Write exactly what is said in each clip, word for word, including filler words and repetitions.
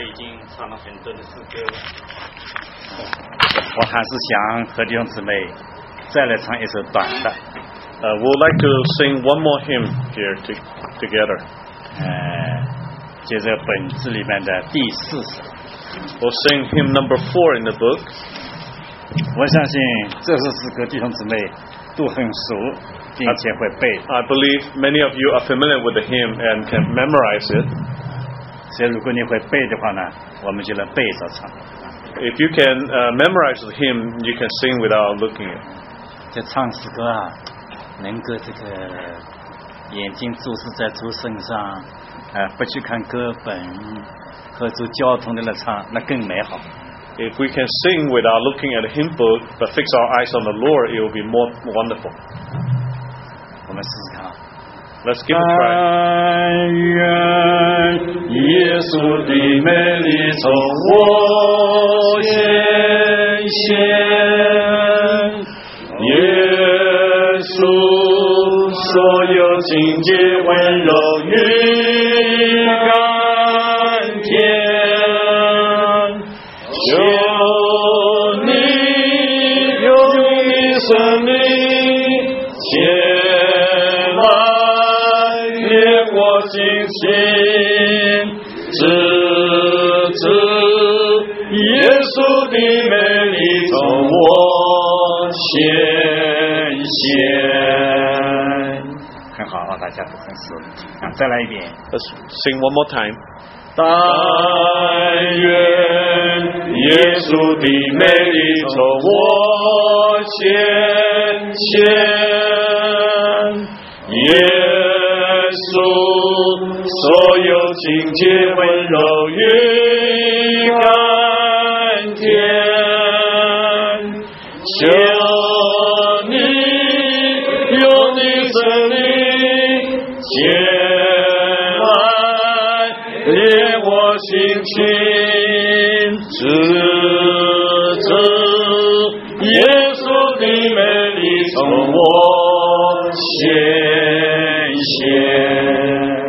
已经唱了很多的诗歌了，我还是想和弟兄姊妹再来唱一首短的。 Uh, we would like to sing one more hymn here to, together. 呃，接着本子里面的第四首。 We'll sing hymn number four in the book. 我相信这首诗歌弟兄姊妹都很熟，并且会背。 I believe many of you are familiar with the hymn and can memorize it. 所以如果你会背的话呢，我们就来背着唱。 If you can uh, memorize the hymn, you can sing without looking at it. 这唱诗歌啊，能够这个眼睛注视在主身上，呃，不去看歌本和主交通的来唱，那更美好。 If we can sing without looking at a hymn book, but fix our eyes on the Lord, it will be more wonderful. 我们试试看。 Let's give it a try. 但愿耶稣的美丽从我显现，耶稣所有境界温柔与甘甜，求你用你生命前来烈火精心，直至耶稣的美丽从我显现。很好啊，大家都很熟啊，再来一遍。 Let's sing one more time. 但愿耶稣的美丽从我显现，耶稣所有境界温柔与甘甜，求你用你生命前来烈火心情，直至耶稣的美丽从我显现。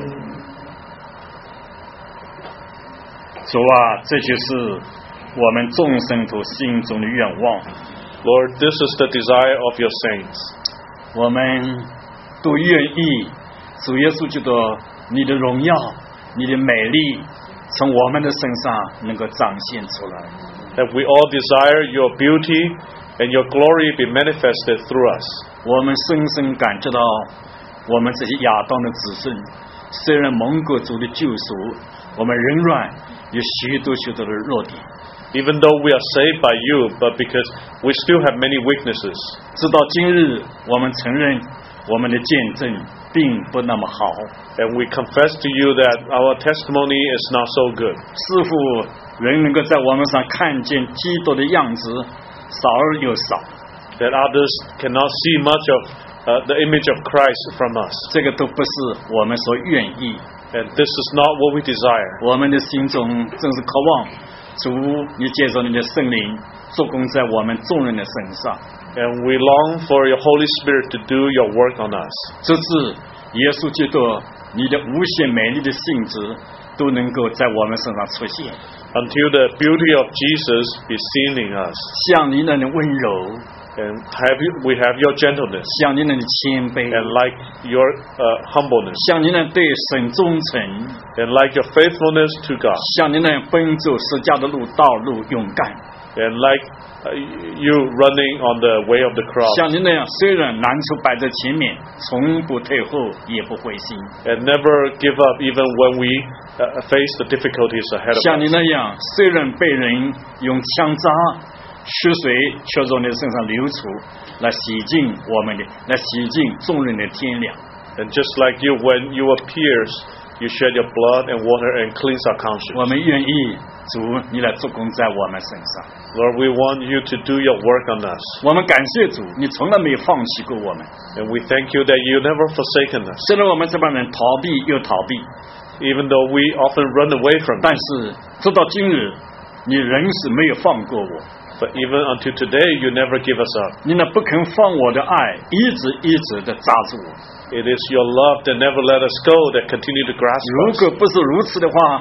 主啊，这就是我们众生徒心中的愿望。 Lord, this is the desire of your saints. 我们都愿意主耶稣基督你的荣耀你的美丽从我们的身上能够彰显出来。 That we all desire your beauty and your glory be manifested through us. 我们深深感知到我们这些亚当的子孙虽然蒙过主的救赎，我们仍然有许多许多的弱点。 Even though we are saved by you, but because we still have many weaknesses. 直到今日我们承认我们的见证并不那么好。 And we confess to you that our testimony is not so good. 似乎人能够在我们上看见基督的样子少而又少。 That others cannot see much of uh, the image of Christ from us. 这个都不是我们所愿意。 And this is not what we desire. 我们的心中正是渴望主你借着你的圣灵做工在我们众人的身上。 And we long for your Holy Spirit to do your work on us. 直至耶稣基督你的无限美丽的性质都能够在我们身上出现。 Until the beauty of Jesus be seen in us. 像你那的温柔， And have you, we have your gentleness. 像你那的谦卑， And like your uh, humbleness. 像你那对神忠诚， And like your faithfulness to God. 像你那奔走十架的路道路勇敢， And like uh, you running on the way of the cross. 像你那样虽然难处摆在前面，从不退后，也不灰心。 And never give up even when we uh, face the difficulties ahead of 像你 us. 那样虽然被人用枪扎，血水却从你身上流出，来洗净我们的，来洗净众人的天良。 And just like you, when you were pierced, you shed your blood and water and cleanse our conscience. 我们愿意主你来做工在我们身上。 Lord, we want you to do your work on us. 我们感谢主，你从来没有放弃过我们。 And we thank you that you never forsaken us. 虽然我们这帮人逃避又逃避， Even though we often run away from 但 you. 是直到今日，你仍是没有放过我。 But even until today, you never give us up. 你那不肯放我的爱，一直一直的抓住我。 It is your love that never let us go that continue to grasp 如 us. 果不是如此的话，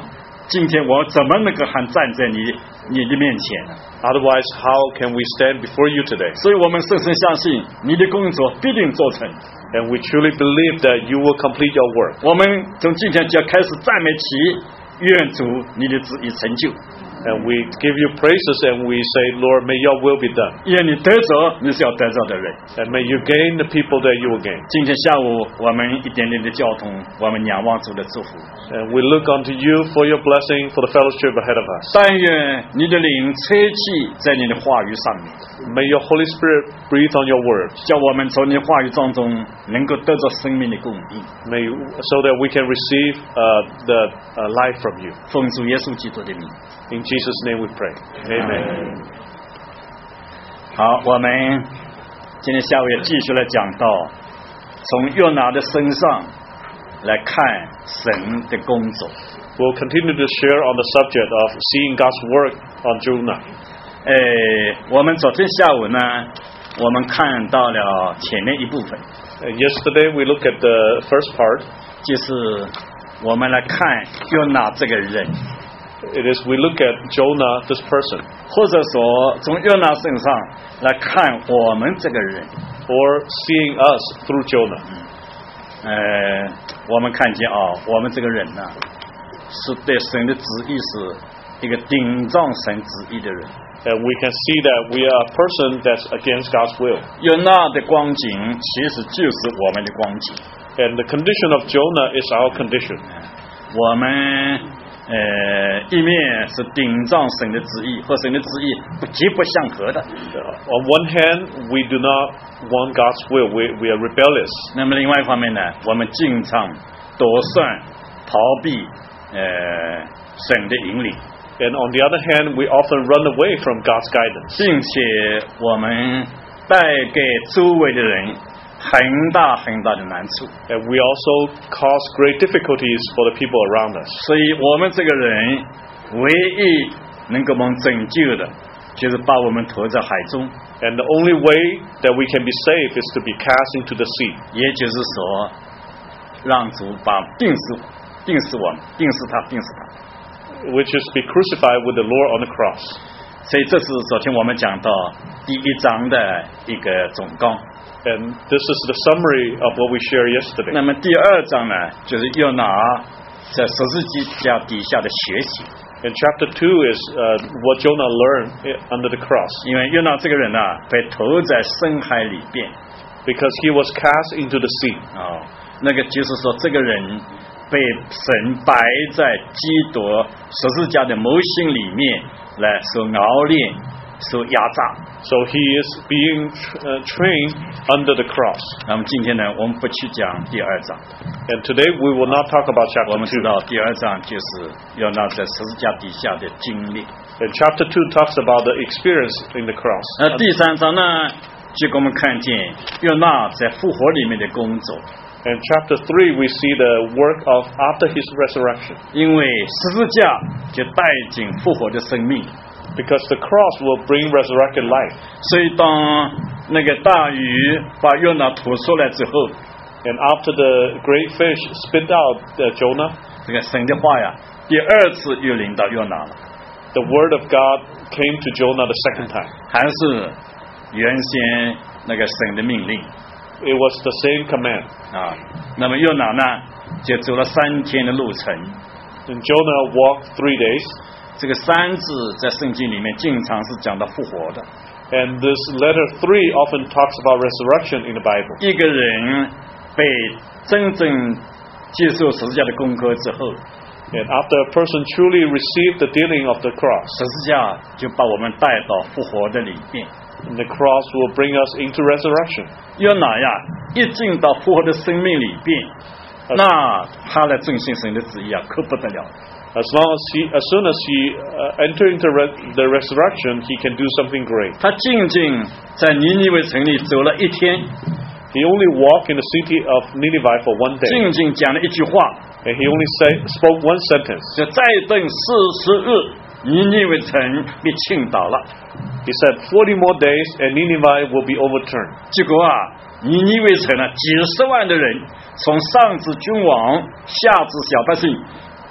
今天我怎么能够还站在你你的面前呢？ Otherwise, how can we stand before you today? 所以我们深深相信你的工作必定做成。 And we truly believe that you will complete your work. 我们从今天就要开始赞美起，愿主你的旨意成就。 And we give you praises and we say, Lord, may your will be done. 愿你得着你是要得着的人。 And may you gain the people that you will gain. 今天下午我们一点点的交通，我们仰望主的祝福。 And we look unto you for your blessing, for the fellowship ahead of us. 但愿你的灵吹气在你的话语上面， May your Holy Spirit breathe on your words. 叫我们从你话语当中能够得着生命的供应。 May so that we can receive uh, the uh, life from you. 奉主耶稣基督的名。 In Jesus' name we pray. Amen. 好，我们今天下午也继续来讲到，从约拿的身上来看神的工作。 We'll continue to share on the subject of seeing God's work on Jonah. 诶，我们昨天下午呢，我们看到了前面一部分， And yesterday we looked at the first part. 就是我们来看约拿这个人， It is we look at Jonah, this person, 或者说从约拿身上来看我们这个人。 or seeing us through Jonah. 呃，我们看见啊、哦，我们这个人呢，是对神的旨意是一个顶撞神旨意的人。 And we can see that we are a person that's against God's will. 约拿的光景其实就是我们的光景。 And the condition of Jonah is our condition. 我们呃一面是顶撞神的旨意，和神的旨意不极不相合的。 Uh, on one hand, we do not want God's will. We, we are rebellious. 那么另外一方面呢，我们经常躲算、逃避呃神的引领。 And on the other hand, we often run away from God's guidance. 并且我们带给周围的人很大很大的难处。 And we also cause great difficulties for the people around us. 所以我们这个人唯一能够我们拯救的，就是把我们投在海中。 And the only way that we can be saved is to be cast into the sea. 也就是说，让主把定死、定死我们、定死他、定死他。 Which is be crucified with the Lord on the cross. 所以这是昨天我们讲到第一章的一个总纲。 And this is the summary of what we shared yesterday. 那么第二章呢，就是约拿在十字架底下的学习。 And chapter two is uh, what Jonah learned under the cross. 因为约拿这个人呢、啊，被投在深海里边。 Because he was cast into the sea. 哦，那个就是说，这个人被神摆在基督十字架的谋心里面来受熬炼、受压榨。 So he is being uh, trained under the cross. 那么今天呢，我们不去讲第二章。 And today we will not talk about 我 chapter 们知 two. 道第二章就是约拿在十字架底下的经历。 And chapter two talks about the experience in the cross. 那第三章呢，就给我们看见约拿在复活里面的工作。 And chapter three we see the work of after his resurrection. 因为十字架就带进复活的生命。 Because the cross will bring resurrected life. 所以当那个大鱼把约拿吐出来之后， And after the great fish spit out uh, Jonah, 这个神的话呀，第二次又临到约拿了， the word of God came to Jonah the second time. 还是原先那个神的命令 It was the same command. 啊。那么约拿呢，就走了三天的路程。 And Jonah walked three days. 这个三字在圣经里面经常是讲到复活的。 And this letter three often talks about resurrection in the Bible. 一个人被真正接受十字架的功课之后， And after a person truly received the dealing of the cross, 十字架就把我们带到复活的里面。 and the cross will bring us into resurrection. 约拿呀，一进到复活的生命里边，那他来遵行神的旨意啊，可不得了。 As long as he, as soon as he uh, enter into re- the resurrection, he can do something great. 他仅仅在尼尼微城里走了一天， He only walked in the city of Nineveh for one day, 仅仅讲了一句话， and he only say, spoke one sentence. 就再等四十日，尼尼微城被倾倒了。 He said, forty more days, and Nineveh will be overturned. 结果啊，尼尼微城呢，几十万的人，从上至君王，下至小百姓，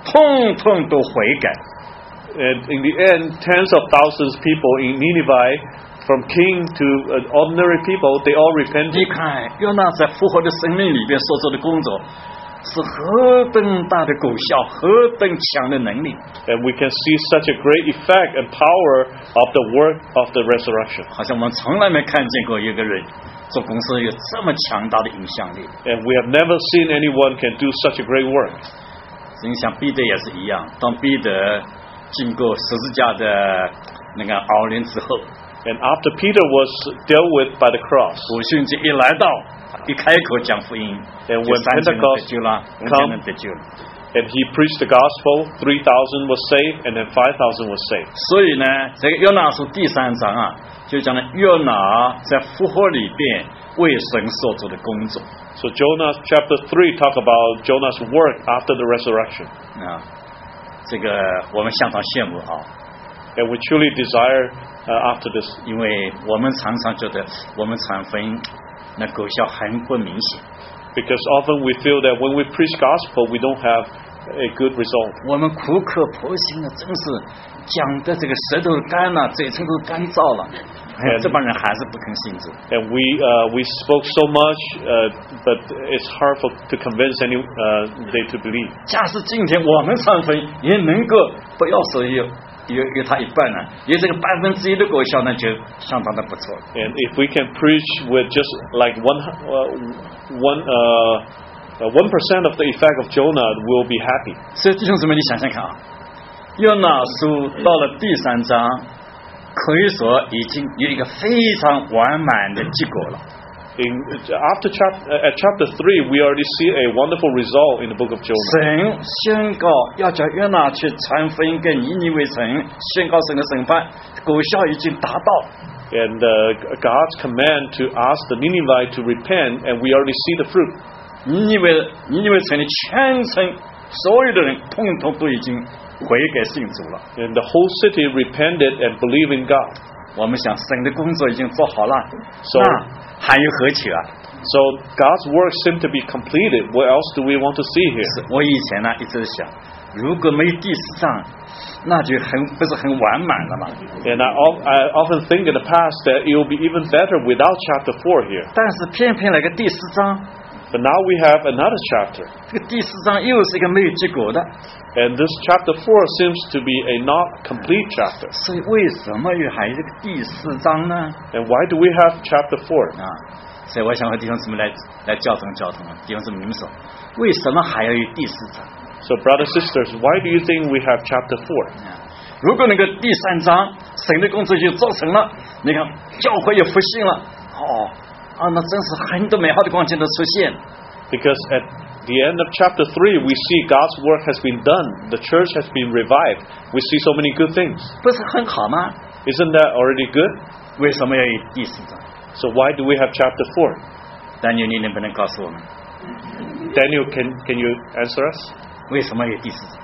通通都悔改。 And in the end, tens of thousands of people in Nineveh, from king to uh, ordinary people, they all 你 repented. 看约拿在复活的生命里边所做的工作，是何等大的功效，何等强的能力。 And we can see such a great effect and power of the work of the resurrection. 好像我们从来没看见过一个人做公司有这么强大的影响力。 And we have never seen anyone can do such a great work. 你想彼得也是一样，当彼得经过十字架的那个熬炼之后， And after Peter was dealt with by the cross, 五旬节一来到，一开口讲福音， And 就 when 三千人得 Pentecost 救了，五千人得救了。 and he preached the gospel, three thousand was saved, and then five thousand was saved. 所以呢，这个约拿书第三章啊，就讲了约拿在复活里边为神所做的工作 So Jonah chapter three talk about Jonah's work after the resurrection. 啊，这个我们相当羡慕啊， And we truly desire uh, after this, 因为我们常常觉得我们传福音那果效很不明显， because often we feel that when we preach gospel, we don't have a good result. 我们苦口婆心的，真是讲的这个舌头干了，嘴唇都干燥了，哎，这帮人还是不肯信主。 And we uh, we spoke so much, uh, but it's hard for, to convince any uh, they to believe. 假使今天我们传福音也能够不要说有有有他一半呢，有这个百分之一的果效，那就相当的不错了。 And if we can preach with just like one uh, one uh, one percent of the effect of Jonah, we'll be happy. 所以弟兄姊妹，你想想看啊，约拿书到了第三章，可以说已经有一个非常完满的结果了。 In after chapter at chapter three, we already see a wonderful result in the book of Jonah. 神宣告要叫约拿去传福音给尼尼微城，宣告神的审判，果效已经达到。 And uh, God's command to ask the Nineveh to repent, and we already see the fruit. 尼尼微尼尼微城的全城所有的人，通通都已经悔改信主了。 And the whole city repented and believed in God. 我们想神的工作已经做好了， So 那还有何求啊？ So God's work seemed to be completed. What else do we want to see here? 我以前呢一直想，如果没第四章，那就很不是很完满了嘛。 And I, al- I often think in the past that it will be even better without chapter four here. 但是偏偏来个第四章， But now we have another chapter. 这个第四章又是一个没有结果的， And this chapter four seems to be a not complete chapter. 所以为什么又还有这个第四章呢？ And why do we have chapter four? 啊，所以我想和弟兄姊妹来来校正校正啊，弟兄姊妹你们说，为什么还要有第四章？ So brothers and sisters, why do you think we have chapter four? 啊，如果那个第三章神的工作就做成了，你看教会也复兴了，哦啊，那真是很多美好的光景都出现。 Because at the end of chapter three, we see God's work has been done. The church has been revived. We see so many good things. 不是很好吗？ Isn't that already good? 为什么要有第四章？ So why do we have chapter four? 但你你能不能告诉我们， Daniel, can, can you answer us? 为什么有第四章？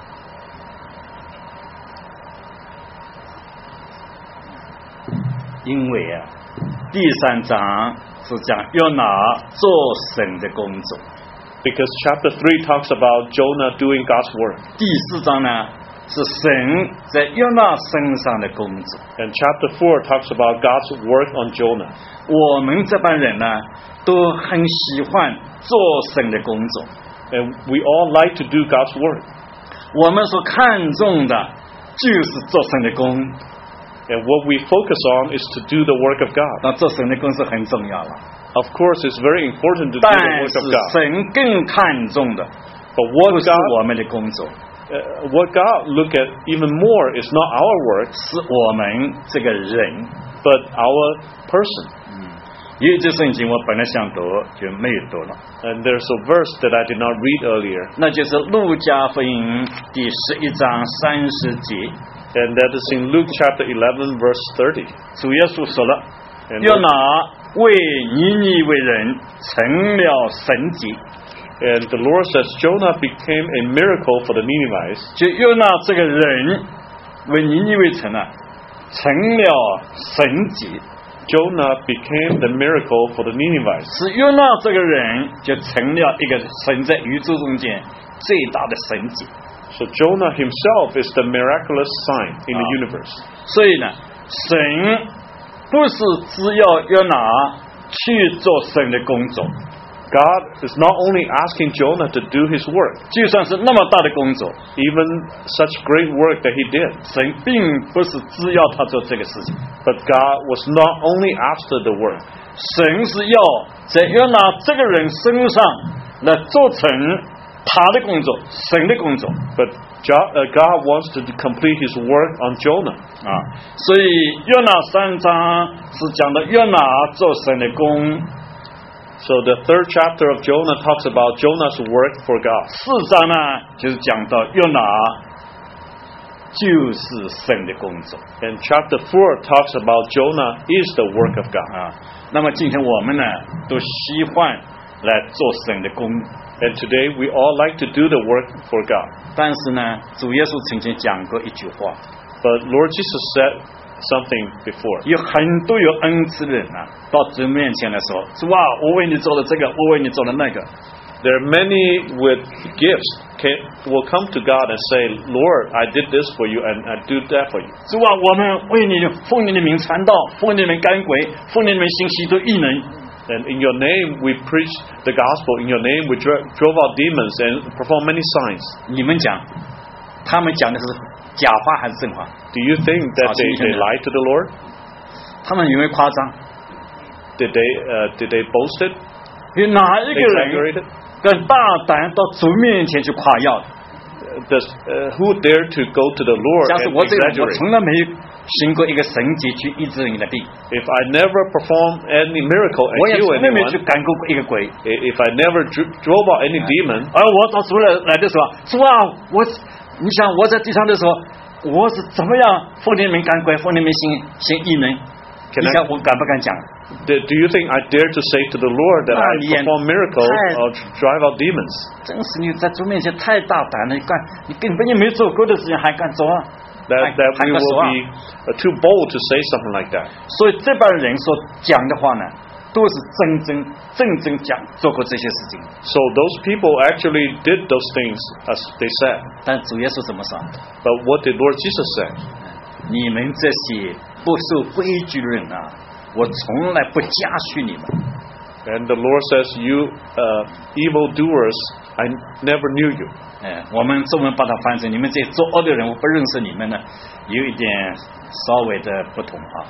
因为啊，第三章是讲约拿做神的工作， Because chapter three talks about Jonah doing God's work. 第四章呢是神在约拿身上的工作。 And chapter four talks about God's work on Jonah. 我们这帮人呢，都很喜欢做神的工作。 And we all like to do God's work. 我们所看重的就是做神的工， And what we focus on is to do the work of God. 那做神的工是很重要了。 Of course, it's very important to do 但 the 是 work of God. 神更看重的 But what 不是 God, 我们的工作， uh, what God look at even more is not our work, 是我们这个人。 but our person. 有一节圣经我本来想读，就没有读了， And there's a verse that I did not read earlier, 那就是路加福音第十一章三十节， and that is in Luke chapter eleven, verse thirty. 主耶稣说了， And 约拿为尼尼微人成了神迹。 And the Lord says Jonah became a miracle for the Ninevites. 就约拿这个人为尼尼微城啊，成了神迹， Jonah became the miracle for the Ninevites. 是约拿这个人就成了一个神在宇宙中间最大的神迹。 So Jonah himself is the miraculous sign in the universe. 所以呢，神不是只要约拿去做神的工作， God is not only asking Jonah to do his work, 就算是那么大的工作， even such great work that he did, 神并不是只要他做这个事情， but God was not only after the work. 神是要在约拿这个人身上来做成他的工作，神的工作 But God wants to complete his work on Jonah. 啊。所以约拿三章是讲的约拿做神的工， So the third chapter of Jonah talks about Jonah's work for God. 四章呢就是讲到约拿就是神的工作 And chapter four talks about Jonah is the work of God. 啊。那么今天我们呢都喜欢来做神的工， And today we all like to do the work for God. 但是呢，主耶稣曾经讲过一句话， But Lord Jesus said something before. 有很多有恩赐的人啊，到主面前来说，主啊，我为你做了这个，我为你做了那个。 There are many with gifts can, will come to God and say, Lord, I did this for you and I do that for you. 主啊，我们为你奉你的名传道，奉你的名赶鬼，奉你的名行许多异能。 And in your name we preach the gospel. In your name we dro- drove out demons and performed many signs. 你们讲，他们讲的是假话还是真话？ Do you think that they, they lied to the Lord? 他们以为夸张。 Did they, uh, did they boast it? 有哪一 They 个人 exaggerated? 更大胆到主面前去夸耀的？ Does, uh, who dare to go to the Lord 假设 and 我这个人，我 exaggerate? 从来没有行过一个神迹去医治人的病， If I never perform any miracle 我 and 也 heal 从来没有去 anyone, 赶过一个鬼。 if I never dro- drove out any demon, 而我到主来来的时候，主啊，我你想我在地上的时候，我是怎么样奉你名赶鬼，奉你名行行异能？ Can 你 I- 想我敢不敢讲？ do do you think I dare to say to the Lord that 那 I 你也 perform miracles 太- or drive out demons? 真是你在主面前太大胆了，你干你根本就没做过的事情还敢做啊？ That, 还 that 还 we 敢说 will 啊？ be uh, too bold to say something like that. 所以这帮人所讲的话呢，都是真真正正讲做过这些事情。 So those people actually did those things as they said. 但主耶稣怎么说？ But what did Lord Jesus say? 你们这些不守规矩的人啊，我从来不嘉许你们。 And the Lord says, you uh, evildoers, I never knew you. 哎，我们中文把它翻成你们这些作恶的人，我不认识你们呢，有一点稍微的不同啊。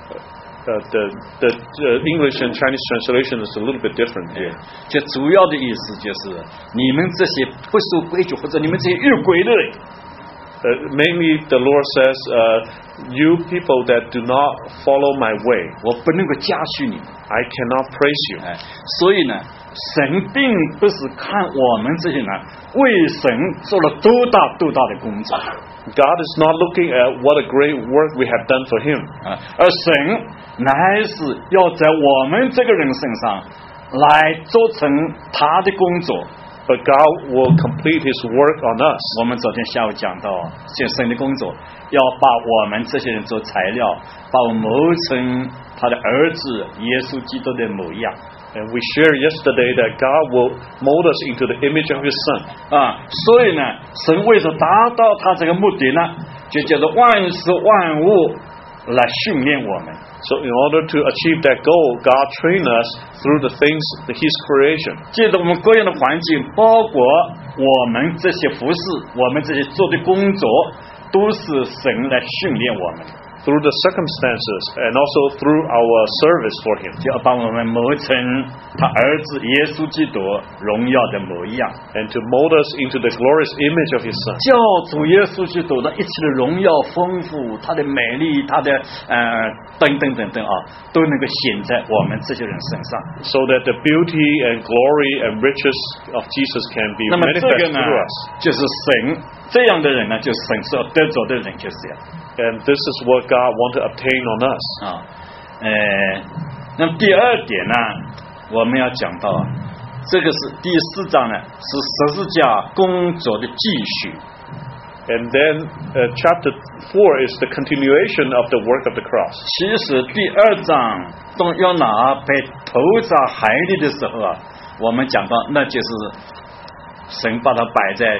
Uh, the the uh, English and Chinese translation is a little bit different here. 就主要的意思就是你们这些不守规矩或者你们这些越轨的人， Uh, mainly, the Lord says, uh, you people that do not follow my way, 我不能够嘉许你们。 I cannot praise you. 哎，所以呢，神并不是看我们这些人为神做了多大多大的工作 God is not looking at what a great work we have done for Him, 啊，而神乃是要在我们这个人身上来做成他的工作。 but God will complete His work on us. 我们昨天下午讲到，这神的工作要把我们这些人做材料，把我们磨成他的儿子耶稣基督的模样 And we shared yesterday that God will mold us into the image of His Son. 啊。所以呢，神为了达到他这个目的呢，就叫做万事万物来训练我们。 So in order to achieve that goal, God trained us through the things, His creation. 借着我们各样的环境，包括我们这些服饰，我们这些做的工作，都是神来训练我们， Through the circumstances and also through our service for Him. 就要把我们磨成他儿子耶稣基督荣耀的模样， And to mold us into the glorious image of His Son. 叫主耶稣基督的一切的荣耀丰富，他的美丽，他的呃等等等等啊，都能够显在我们这些人身上。 So that the beauty and glory and riches of Jesus can be 那么这 manifested 个呢 through us. 就是神这样的人呢，就是神所得着的人就是这样 And this is what God wants to obtain on us. 啊。呃，那么第二点呢，我们要讲到啊，这个是第四章呢，是十字架工作的继续。 And then uh, chapter four is the continuation of the work of the cross. 其实第二章当约拿被投在海里的时候啊，我们讲到那就是神把他摆在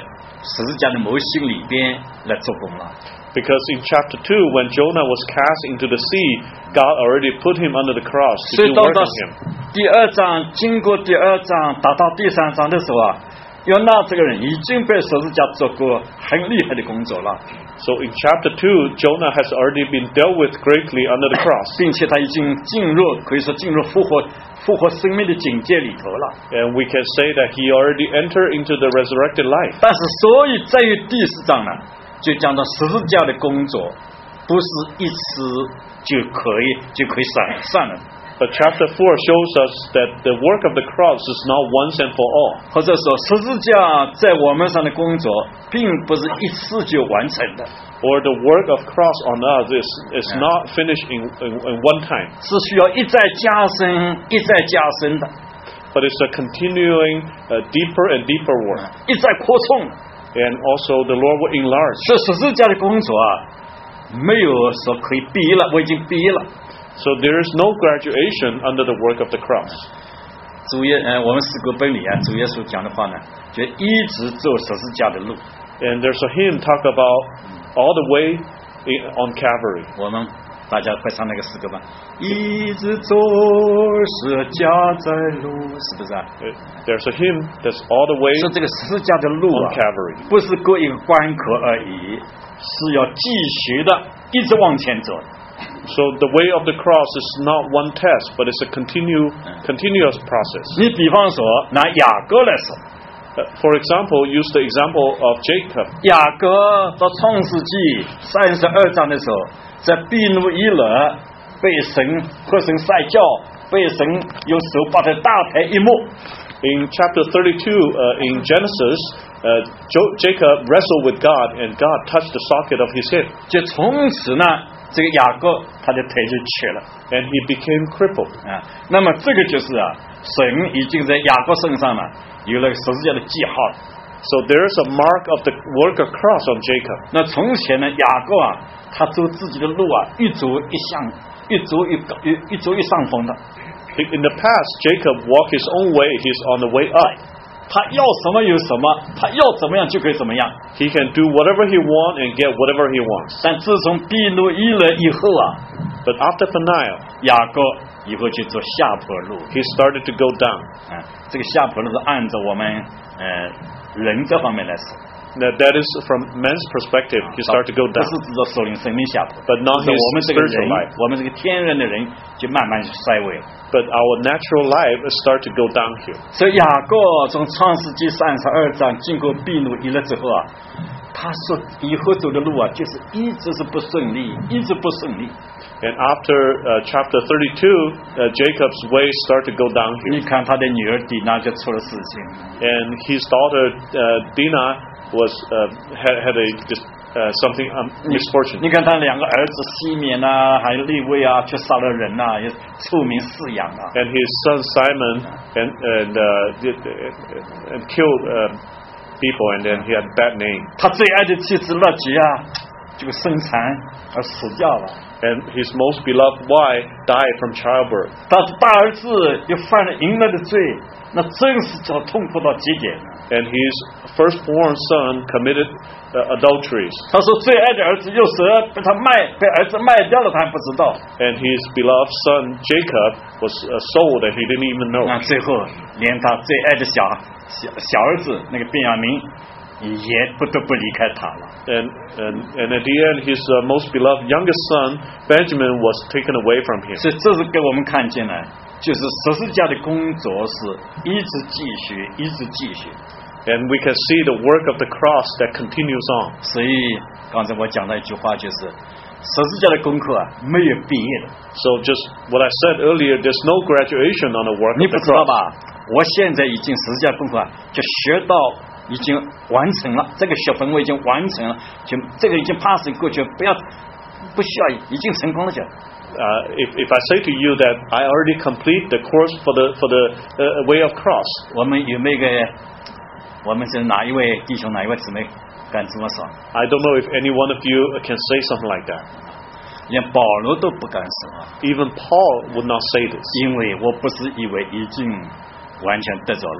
十字架的模型里边来做工了。 Because in chapter two, when Jonah was cast into the sea, God already put him under the cross 所 to 以 do 到 work 到 on him. 第二章，经过第二章达到第三章的时候啊，约拿这个人已经被十字架做过很厉害的工作了， So in chapter two, Jonah has already been dealt with greatly under the cross. 并且他已经进入可以说进入复活复活生命的境界里头了。 And we can say that he already entered into the resurrected life. 但是，所以在于第四章呢，就讲到十字架的工作，不是一次就可以就可以算算了， But chapter four shows us that the work of the cross is not once and for all. 或者说十字架在我们上的工作，并不是一次就完成的， Or the work of cross on us is, is Yeah. not finished in, in, in one time. 是需要一再加深、一再加深的， But it's a continuing uh, deeper and deeper work. 一再扩充的。 And also the Lord will enlarge. 这十字架的工作啊，没有说可以毕业了，我已经毕业了。 So there is no graduation under the work of the cross. 主耶，呃，我们诗歌本里啊，主耶稣讲的话呢，就一直走十字架的路。 And there's a hymn talk about all the way in, on Calvary. 我们大家快唱那个诗歌吧。一直走十字架在路，是不是啊？ Uh, There's a hymn that's all the way 说这个十字架的路 on 啊， Calvary. 不是过一个关口而已，是要继续的，一直往前走。 So the way of the cross is not one test, but it's a continue, continuous process. 你比方说拿雅各来说， Uh, for example, use the example of Jacob. 雅各到创世纪三十二章的时候，在比努伊勒被神和神赛教，被神用手把他大抬一幕。 In chapter thirty-two, uh, in Genesis, uh, jo- Jacob wrestled with God, and God touched the socket of his hip, 就从此呢，这个雅各他的腿就瘸了 and he became crippled. 啊。那么这个就是啊，神已经在雅各身上呢有了十字架的记号了。 So there is a mark of the work of cross on Jacob. 那从前呢，雅各啊，他走自己的路啊，一走一向，一走一高，一一走一上峰的。 In in the past, Jacob walked his own way. He's on the way up. 他要什么有什么，他要怎么样就可以怎么样。 He can do whatever he wants and get whatever he wants. 但自从比努伊勒以后啊， But after Peniel, 雅各以后就走下坡路。 he started to go down. 啊，这个下坡路是按照我们呃人这方面来说， That, that is from man's perspective. He started to go 不 down. 是指着属灵生命下坡。 But not 是 his 我们这个 spiritual 人 life.， 我们这个天然的人就慢慢衰微了。 But our natural life start to go downhill. 所以雅各从创世纪三十二章经过比努伊勒之后啊，他说以后走的路啊，就是一直是不顺利，一直不顺利。 And after uh, chapter thirty-two, uh, Jacob's way start to go 你 downhill. 看他的女儿底娜就出了事情， And his daughter uh, Dinah was uh, had, had a just, uh, something um, misfortune. 你看他两个儿子西缅啊，还有利位啊，却杀了人呐、啊，也臭名饲养啊。 And his son Simon and and uh, did, uh, and killed uh, people, and then he had bad name. 他最爱的妻子乐吉啊，这个生产而死掉了。 And his most beloved wife died from childbirth. 他的大儿子又犯了淫乱的罪，那真是叫痛苦到极点。 And his firstborn son committed uh, adulteries. 他说最爱的儿子又蛇被他卖，被儿子卖掉了，他还不知道。 And his beloved son Jacob was uh, sold, and he didn't even know. 那最后连他最爱的小小小儿子那个便雅明也不得不离开他了。 And, and, and at the end, his uh, most beloved youngest son, Benjamin, was taken away from him. 所以这是给我们看见了，就是十字架的工作是一直继续，一直继续。 And we can see the work of the cross that continues on. 所以刚才我讲到一句话，就是十字架的功课啊，没有毕业的。 So just what I said earlier, there's no graduation on the work 你 of 不 the 知道 cross. 吧？我现在已经十字架功课啊，就学到已经完成了，这个学分我已经完成了，就这个已经 pass 过去，不要不需要，已经成功了就。 Uh, if, if I say to you that I already complete the course for the for the uh, way of cross, 我们有没有一个？我们是哪一位弟兄哪一位姊妹敢这么说？ I don't know if any one of you can say something like that. 连保罗都不敢说， Even Paul would not say this. 因为我不是以为已经完全得着了。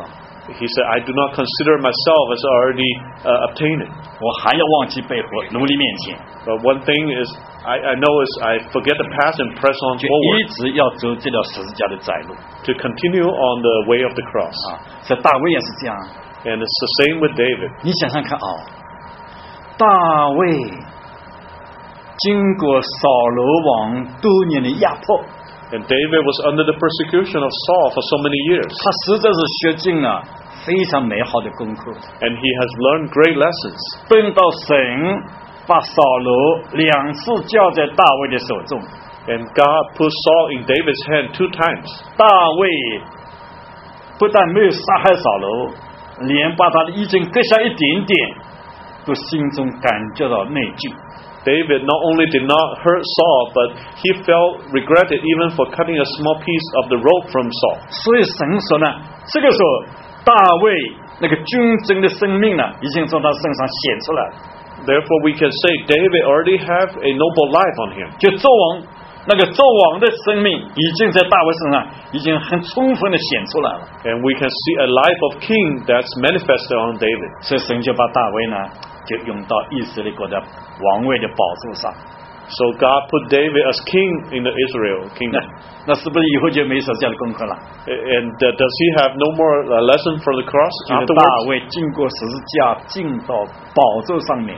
He said, I do not consider myself as already uh, obtaining. 我还要忘记背后努力面前， But one thing is, I, I know is I forget the past and press on 就 forward 一直要走这条十字架的窄路 to continue on the way of the cross. 啊。这大卫也是这样， And it's the same with David. 你想想看啊、哦，大卫经过扫罗王多年的压迫， And David was under the persecution of Saul for so many years. 他实在是学尽了非常美好的功课。 And he has learned great lessons. 等到神把扫罗两次交在大卫的手中， And God put Saul in David's hand two times. 大卫不但没有杀害扫罗，连把他的衣襟割下一点点，都心中感觉到内疚。 David not only did not hurt Saul, but he felt regretted even for cutting a small piece of the rope from Saul. 所以神说呢，这个时候大卫那个军争的生命呢，已经从他身上显出来了。 Therefore, we can say David already have a noble life on him. 就纣王那个纣王的生命，已经在大卫身上已经很充分的显出来了。 And we can see a life of king that's manifested on David. 所以神就把大卫呢，就用到以色列国的王位的宝座上。 So God put David as king in the Israel 那 kingdom. 那是不是以后就没手这样的功课了？ And uh, does he have no more uh, lesson for the cross 就是大 afterwards? 卫经过十字架，进到宝座上面，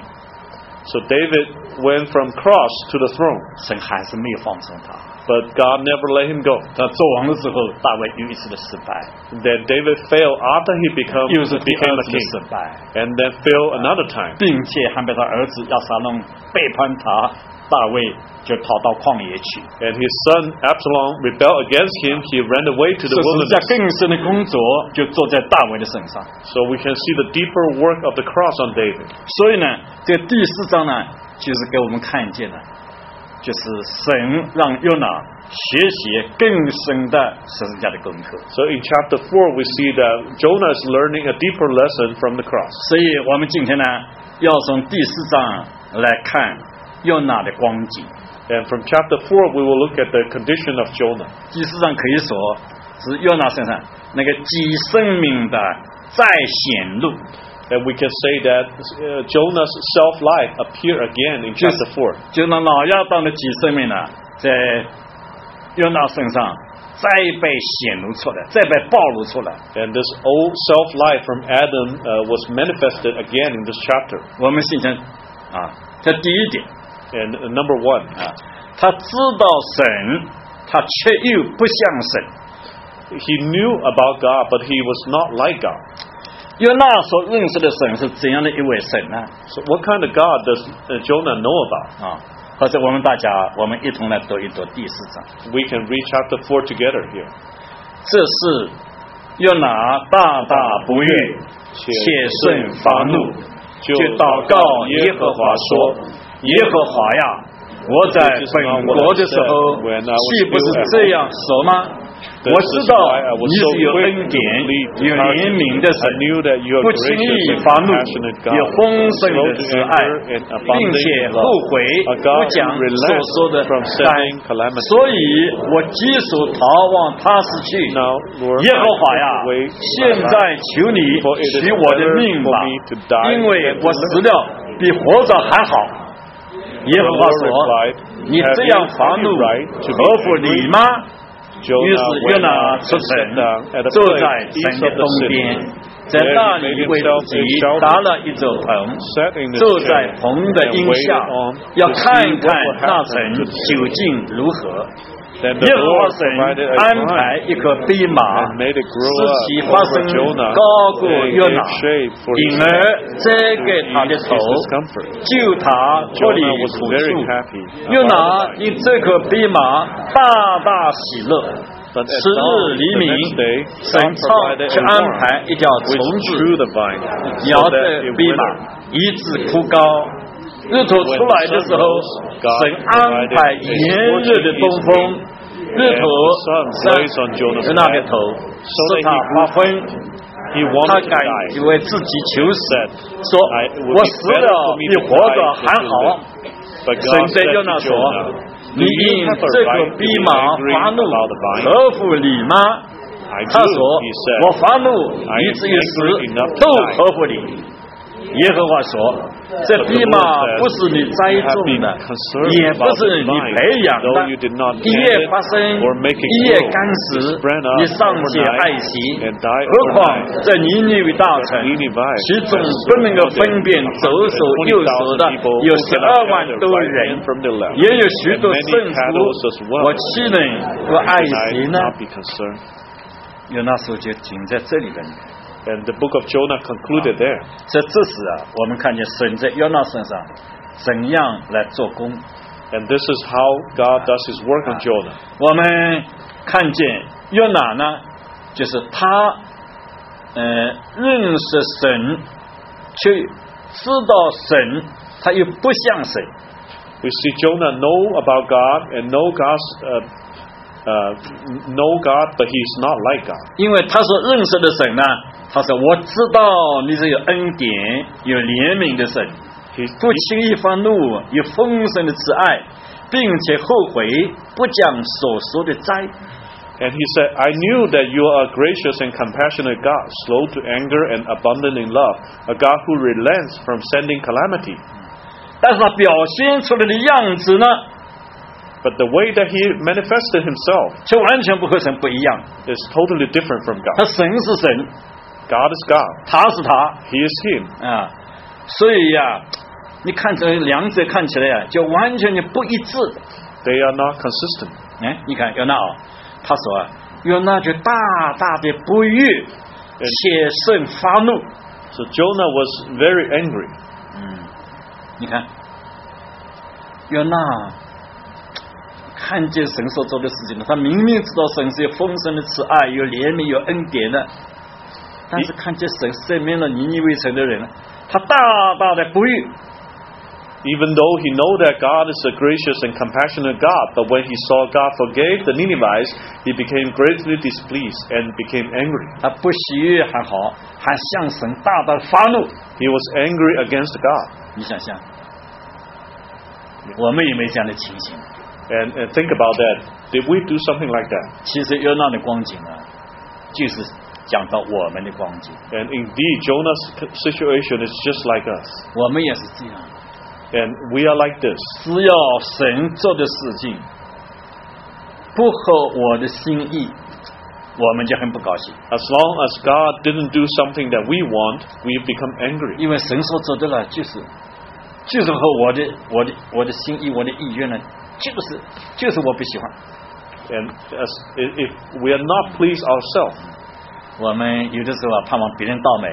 So David went from cross to the throne, 神还是没有放松他。 but God never let him go. 他做王的时候，大卫又一次的失败， Then David failed after he become, 又是第 became 二 a 次的 king, 失败， and then failed another time. 并且还被他儿子亚撒龙背叛他，大卫就逃到旷野去。 And his son Absalom rebelled against him. He ran away to 这 the 十字架 wilderness. 更深的工作就做在大卫的身上。 So we can see the deeper work of the cross on David. 所以呢，这第四章呢，就是给我们看见了，就是神让约拿学习更深的十字架的功课。 So in chapter four, we see that Jonah is learning a deeper lesson from the cross. 所以我们今天呢，要从第四章来看约拿的光景。 And from chapter four, we will look at the condition of Jonah. 第四章可以说是约拿身上那个己生命的再显露。 And we can say that uh, Jonah's self-life appear again in chapter four. 就那老亚当的己生命呢，在约拿身上再被显露出来，再被暴露出来。 And this old self-life from Adam uh, was manifested again in this chapter. 我们形成啊，这第一点 And uh, number one, 啊，他知道神，他却又不像神。 he knew about God, but he was not like God. 约拿所认识的神是怎样的一位神呢？ So what kind of God does uh, Jonah know about? 啊，或者我们大家，我们一同来读一读第四章。 We can read chapter four together here. 这是约拿大大不悦，且甚发怒，就祷告耶和华说：“耶和华呀，我在本国的时候，岂不是这样说吗？我知道你是有恩典、有怜悯的神，不轻易发怒，有丰盛的慈爱，并且后悔不讲所说的但，所以我急速逃往他死去。耶和华呀，现在求你取我的命吧，因为我死了比活着还好。”耶和华说：“你这样发怒，合乎理吗？”于是约拿出城，坐在神的东边，在那里为自己搭了一座棚，坐在棚的荫下，要看看那城究竟如何。耶和华神安排一棵蓖麻，使其发生高过约拿，因而遮盖他的头，救他脱离苦处。约拿因这棵蓖麻大大喜乐。次日黎明，神操去安排一条虫子咬着蓖麻，以致枯槁。日头出来的时候，神安排炎热的东风，日头在那个头，使他发昏。他敢为自己求死，说：“我死了比活着还好。”神对约拿说：“你因这个蓖麻发怒，合乎理吗？” 他说：“我发怒以至于死，都合乎你。”耶和华说：“这蓖麻不是你栽种的，也不是你培养的，一夜发生，一夜干死，你尚且爱惜，何况在尼尼微大城，其中不能够分辨左手右手的有十二万多人，也有许多圣徒，我岂能不爱惜呢？”有那时候就停在这里了。 And the book of Jonah concluded there. 这这时啊，我们看见神在约拿身上怎样来做工。 And this is how God does His work on Jonah. 我们看见约拿呢，就是他呃认识神，却知道神，他又不像神。 We see Jonah know about God and know God's uh, uh, know God, but he's not like God. 因为他所认识的神呢。他说：“我知道你是有恩典、有怜悯的神，不轻易发怒，有丰盛的慈爱，并且后悔，不将所说的灾。” And he said, "I knew that you are a gracious and compassionate God, slow to anger and abundant in love, a God who relents from sending calamity." 但是他表现出来的样子呢 ？But the way that he manifested himself 却完全不和神不一样 is totally different from God. 他神是神。 God is God. 他是他 He is Him. 啊，所以呀、啊，你看这两者看起来啊，就完全就不一致。 They are not consistent. 哎，你看约拿啊，他说啊，约拿就大大的不悦，且甚发怒。 So Jonah was very angry. 嗯，你看约拿看见神所做的事情呢，他明明知道神是有丰盛的慈爱、有怜悯、有恩典的。但是看见神赦免了尼尼微城的人，他大大的不悦。 Even though he know that God is a gracious and compassionate God, but when he saw God forgave the Ninevites, he became greatly displeased and became angry. 他不喜悦还好，还向神大大发怒。 He was angry against God. 你想想，我们有没有这样的情形 ？And and think about that. Did we do something like that? 其实约拿的光景呢，就是。讲到我们的光景 ，and indeed Jonah's situation is just like us. 我们也是这样 ，and we are like this. 只要神做的事情不合我的心意，我们就很不高兴。 As long as God didn't do something that we want, we become angry. 因为神所做的了，就是就是和我的我的我的心意、我的意愿呢，就是就是我不喜欢。 And as if we are not pleased ourselves. 我们有的时候啊，盼望别人倒霉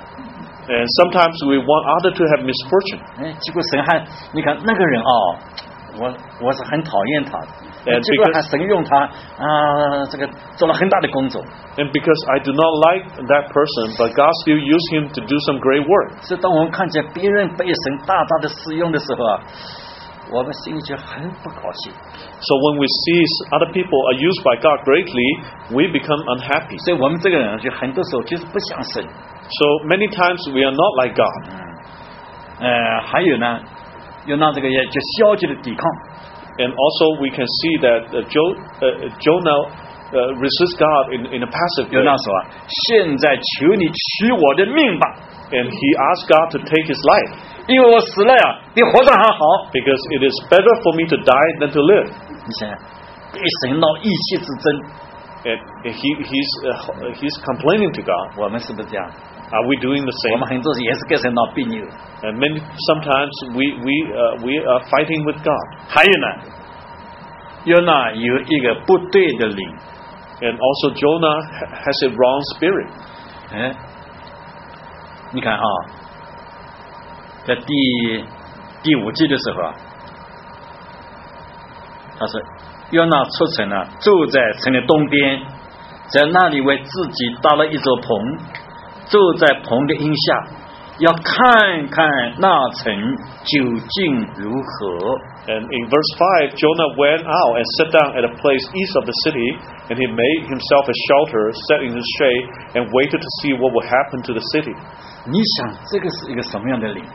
，and sometimes we want others to have misfortune. 哎，结果神还，你看那个人哦，我我是很讨厌他的，结果还神用他啊，这个做了很大的工作。 And because I do not like that person, but God still used him to do some great work. 所以当我们看见别人被神大大的使用的时候啊，我们心里就很不高兴。 So when we see other people are used by God greatly, we become unhappy. 所以我们这个人就很多时候就是不像神。 So many times we are not like God. 嗯，呃，还有呢，有那这个也就消极的抵抗。 And also we can see that uh, Jo, uh, Jonah uh, resists God in in a passive way. 有那说啊，现在求你取我的命吧。 And he asked God to take his life. 因为我死了呀，比活着还好。 Because it is better for me to die than to live. 你想想，对神闹意气之争。 And he he's uh, he's complaining to God. 我们是不是这样 Are we doing the same? 我们很多时也是跟神闹别扭。 And many sometimes we we uh, we are fighting with God. 还有呢，约拿有一个不对的灵。 And also Jonah has a wrong spirit. 哎，你看啊，在第第五季的时候啊，他说约拿出城了，住在城的东边，在那里为自己搭了一座棚，住在棚的荫下，要看看那城究竟如何。 And in verse five, Jonah went out and sat down at a place east of the city, and he made himself a shelter, sat in the shade, and waited to see what would happen to the city. 你想这个是一个什么样的灵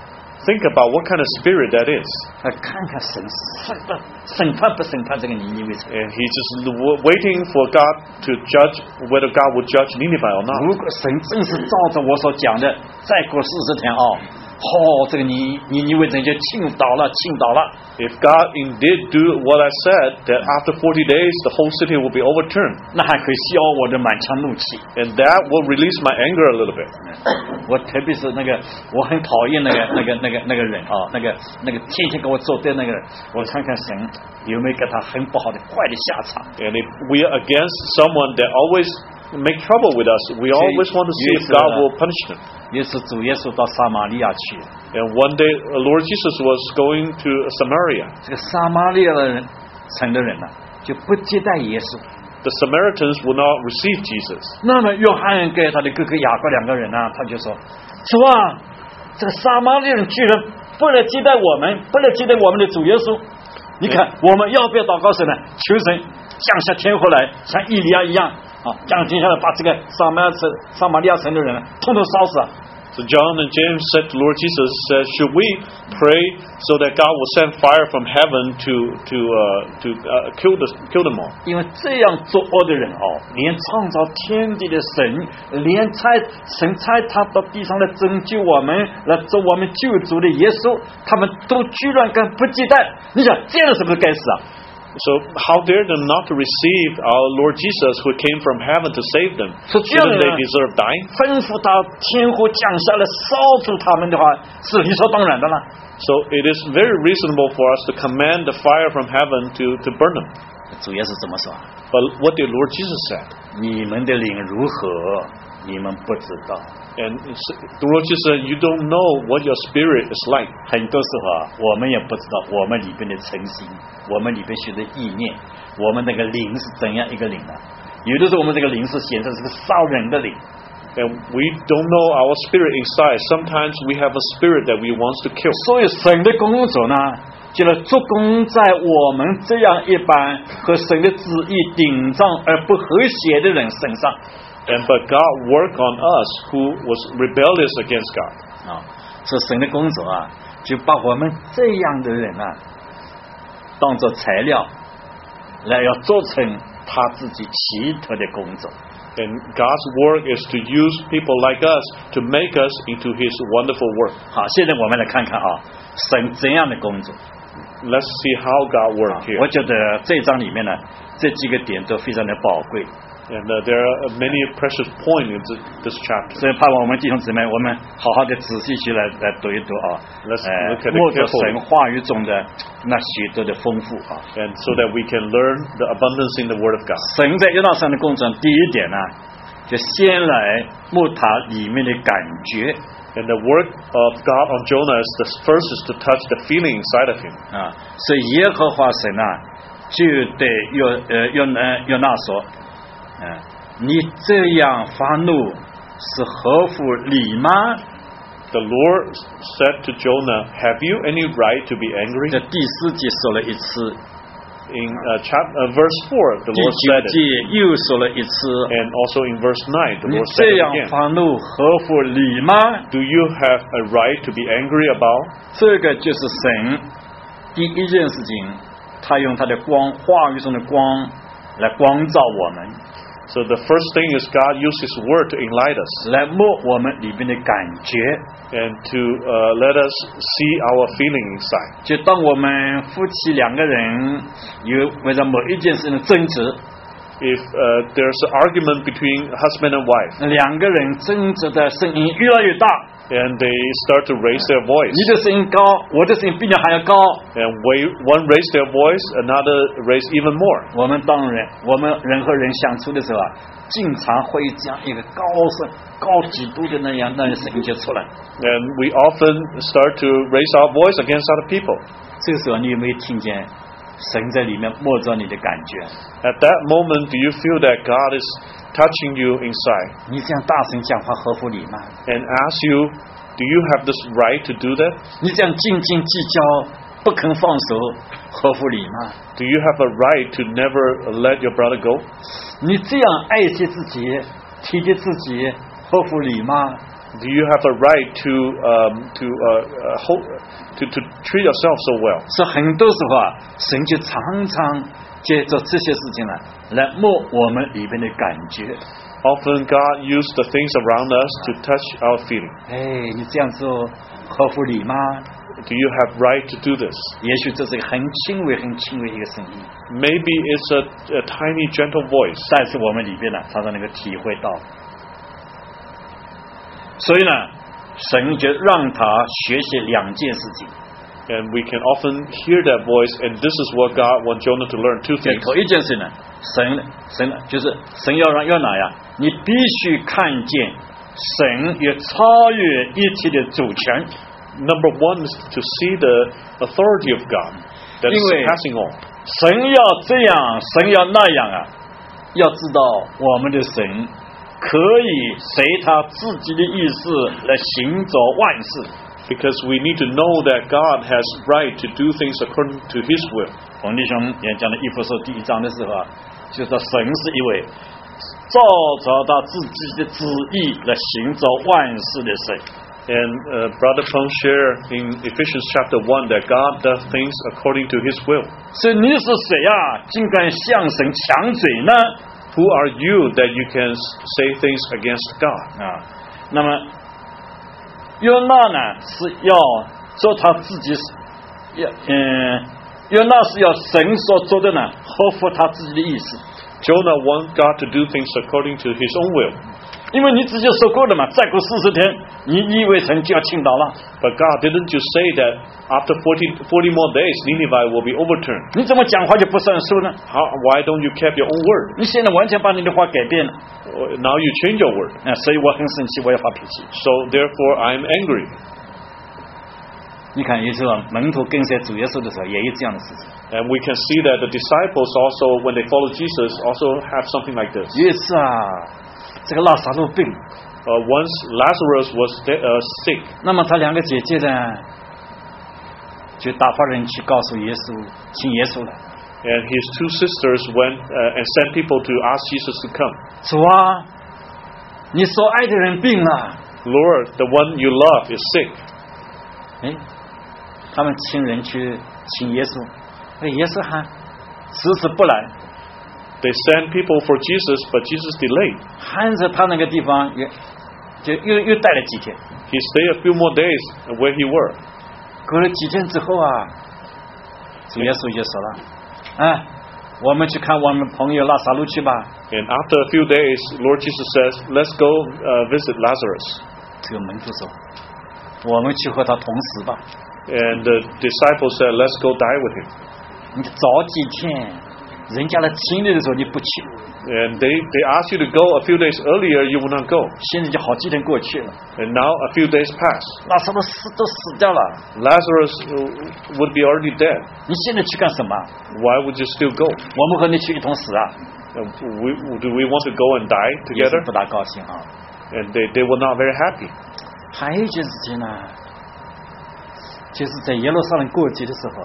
think about what kind of spirit that is. 呃，看看神审判审判不审判这个尼尼微城。 And he's just w- waiting for God to judge whether God will judge Nineveh or not. 如果神正是照着我所讲的，再过四十天哦，哦，这个尼尼尼微城就倾倒了，倾倒了。 If God indeed do what I said, that after forty days the whole city will be overturned, 那还可以消我的满腔怒气。 and that will release my anger a little bit. 我特别是那个，我很讨厌那个那个那个那个人啊，那个那个天天跟我作对那个人，我看看神有没有给他很不好的坏的下场。 And if we are against someone that always make trouble with us, we always want to see if God will punish them. 于是主耶稣到撒玛利亚去， And one day, uh, Lord Jesus was going to Samaria. 这个撒玛利亚的人城的人呢、就不接待耶稣。 The Samaritans will not receive Jesus. 那么约翰跟他的哥哥雅各两个人呢、他就说：“主啊，这个撒玛利亚人居然不来接待我们，不来接待我们的主耶稣。你看，我们要不要祷告神呢？求神降下天火来，像以利亚一样啊，降天下来，把这个撒玛城、撒玛利亚城的人统统烧死啊！” So John and James said to Lord Jesus, said, should we pray so that God will send fire from heaven to to uh, to uh, kill the kill them all? 因为这样作恶的人哦，连创造天地的神，连差神差他到地上来拯救我们，来做我们救主的耶稣，他们都居然敢不接待，你想这样的是不是该死啊？ So how dare them not to receive our Lord Jesus who came from heaven to save them? So Shouldn't they deserve dying? 吩咐到天火降下来烧出他们的话，是理所当然的啦。 So it is very reasonable for us to command the fire from heaven to to burn them. 主耶稣怎么说？ But what did Lord Jesus say? 你们的灵如何，你们不知道。 And the Lord Jesus said, you don't know what your spirit is like. 很多时候啊，我们也不知道我们里边的诚心，我们里边学的意念，我们那个灵是怎样一个灵呢？有的时候我们这个灵是显示是个烧人的灵。 And we don't know our spirit inside. Sometimes we have a spirit that we want to kill. 所以神的工作呢，就来做工在我们这样一般和神的旨意顶撞而不和谐的人身上。 And but God worked on us who was rebellious against God. 啊，是神的工作啊，就把我们这样的人啊，当作材料，来要做成他自己奇特的工作。 And God's work is to use people like us to make us into His wonderful work. 好，现在我们来看看啊，神怎样的工作。 Let's see how God worked here. 我觉得这一章里面呢，这几个点都非常的宝贵。 And uh, there are many precious points in this, this chapter. 所以盼望我们弟兄姊妹，我们好好的仔细去来来读一读啊， Let's 呃 look at，it 摸着 carefully. 神话语中的那许多的丰富啊。 And so that we can learn the abundance in the Word of God. 神在约拿山的工程，第一点呢，就先来摸他里面的感觉 And the work of God on Jonah is the first is to touch the feeling inside of him. 啊，所以耶和华神啊，就对约呃约呃约拿说，嗯、呃，你这样发怒是合乎理吗？ The Lord said to Jonah, have you any right to be 这 angry? 第四节说了一次， In uh, chapter, uh, verse four, the 第 Lord 九 said it. 节又说了一次， And also in verse nine, the 你 Lord said 这 it 样 again. 发怒合乎理吗？ Do you have a right to be angry about? 这个就是神第一件事情，他用他的光，话语中的光来光照我们， So the first thing is God used His word to enlighten us 来摸我们里面的感觉。 and to uh, let us see our feeling inside. 就当我们夫妻两个人有为了某一件事的争执， If uh, there's an argument between husband and wife 两个人争执的声音越来越大， and they start to raise their voice 你的声音高，我的声音比你还要高， and way- one raise their voice, another raise even more. 我们当然，我们人和人相处的时候啊，经常会这样一个高声、高几度的那样那样声音就出来。 And we often start to raise our voice against other people. 这个时候，你有没有听见神在里面摸着你的感觉？ At that moment, do you feel that God is touching you inside 你这样大声讲话合乎理吗？ and ask you, do you have this right to do that? 你这样斤斤计较、不肯放手，合乎理吗？ Do you have a right to never let your brother go? 你这样爱惜自己、体贴自己，合乎理吗？ Do you have a right to um, to uh, uh, hold, to to treat yourself so well? 是很多时候啊，神就常常借着这些事情呢，来摸我们里边的感觉。 Often God used the things around us to touch our feeling. 哎，你这样做合乎理吗？ Do you have right to do this? 也许这是一个很轻微、很轻微的一个声音， Maybe it's a, a tiny, gentle voice. 但是我们里边呢，常常能够体会到。所以呢，神就让他学习两件事情。 And we can often hear that voice, and this is what God wants Jonah to learn two 这 things. 头一件事呢，神神就是神要让约拿呀，你必须看见神有超越一切的主权。 Number one is to see the authority of God that is 因为 surpassing all. 神要这样，神要那样啊！要知道我们的神可以随他自己的意思来行走万事。 Because we need to know that God has right to do things according to His will. 冯弟兄也讲了以弗所第一章的时候啊，就说神是一位照着他自己的旨意来行走万事的神。 And uh, Brother Peng share in Ephesians chapter one that God does things according to His will. 所以你是谁啊？竟敢向神抢嘴呢？ Who are you that you can say things against God? 啊，那么约拿呢是要做他自己，要嗯，约拿是要神所做的呢，合乎他自己的意思。 Jonah wants God to do things according to His own will. 因为你自己说过了嘛，再过四十天，你以为城就要倾倒了。 But God didn't just say that after forty, forty more days Nineveh will be overturned. 你怎么讲话就不算数呢？ How, why don't you keep your own word? 你现在完全把你的话改变了， Now you change your word. 啊，所以我很生气，我要发脾气。 So therefore I'm angry. 你看，有时候门徒跟随主耶稣的时候，也有这样的事情。 And we can see that the disciples also, when they follow Jesus, also have something like this. 有一次啊，这个拉撒路病， Uh, once Lazarus was de- uh, sick, 那么他两个姐姐呢，就打发人去告诉耶稣，请耶稣来。 and his two sisters went uh, and sent people to ask Jesus to come. 主啊，你所爱的人病了。 Lord, the one you love is sick. 哎，他们请人去请耶稣，哎，耶稣还迟迟不来， They sent people for Jesus, but Jesus delayed. 还在他那个地方也就又又待了几天。 He stayed a few more days where he were. 隔了几天之后啊，主耶稣就说了：“哎，我们去看我们朋友拉撒路去吧。 And after a few days, Lord Jesus says, let's go uh, visit Lazarus. ” 这个门徒说：“我们去和他同死吧。 And the disciples said, let's go die with him. ” 你早几天，人家来请你的时候你不去， And they, they asked you to go a few days earlier, you will not go. 现在就好几天过去了， And now a few days pass. 拉撒路死都死掉了， Lazarus uh, would be already dead. 你现在去干什么？ Why would you still go? 我们和你去一同死啊！ Uh, we, do we want to go and die 耶稣 together? 不大高兴啊。 And they, they were not very happy. 还有一件事情呢，就是在耶路撒冷过节的时候，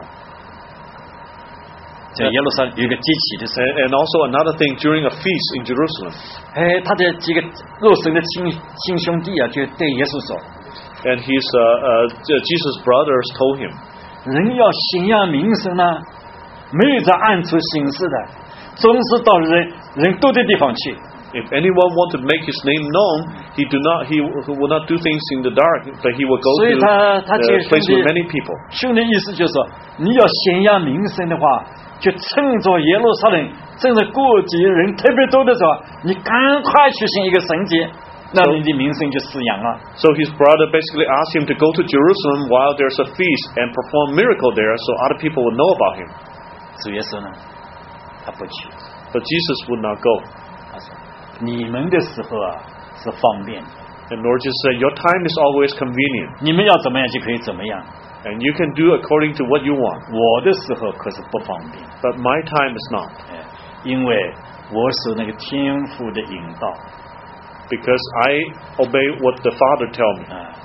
在耶路撒冷有一个节期的时候。 And, and also another thing, during a feast in Jerusalem. 哎，他的几个肉身的亲亲兄弟啊，就对耶稣说 And his uh, uh, Jesus' brothers told him,：“ 人要信仰名声呢，没有在暗处行事的，总是到人人多的地方去。 if anyone want to make his name known, he do not he will not do things in the dark, but he will go 所以 to 他他这 the 个兄 place 弟 with many people. 兄弟意思就是说，你要信仰名声的话，就趁着耶路撒冷正在过节人特别多的时候，你赶快去行一个神节，那你的名声就滋养了。 So his brother basically asked him to go to Jerusalem while there's a feast and perform miracle there, so other people will know about him. 主耶稣呢，他不去， But Jesus would not go. 他说：“你们的时候啊是方便的， And Lord Jesus said, your time is always convenient, 你们要怎么样就可以怎么样。 and you can do according to what you want. 我的时候可是不方便， But my time is not, 哎，因为我是那个天父的引导 because I obey what the Father tell me. 啊。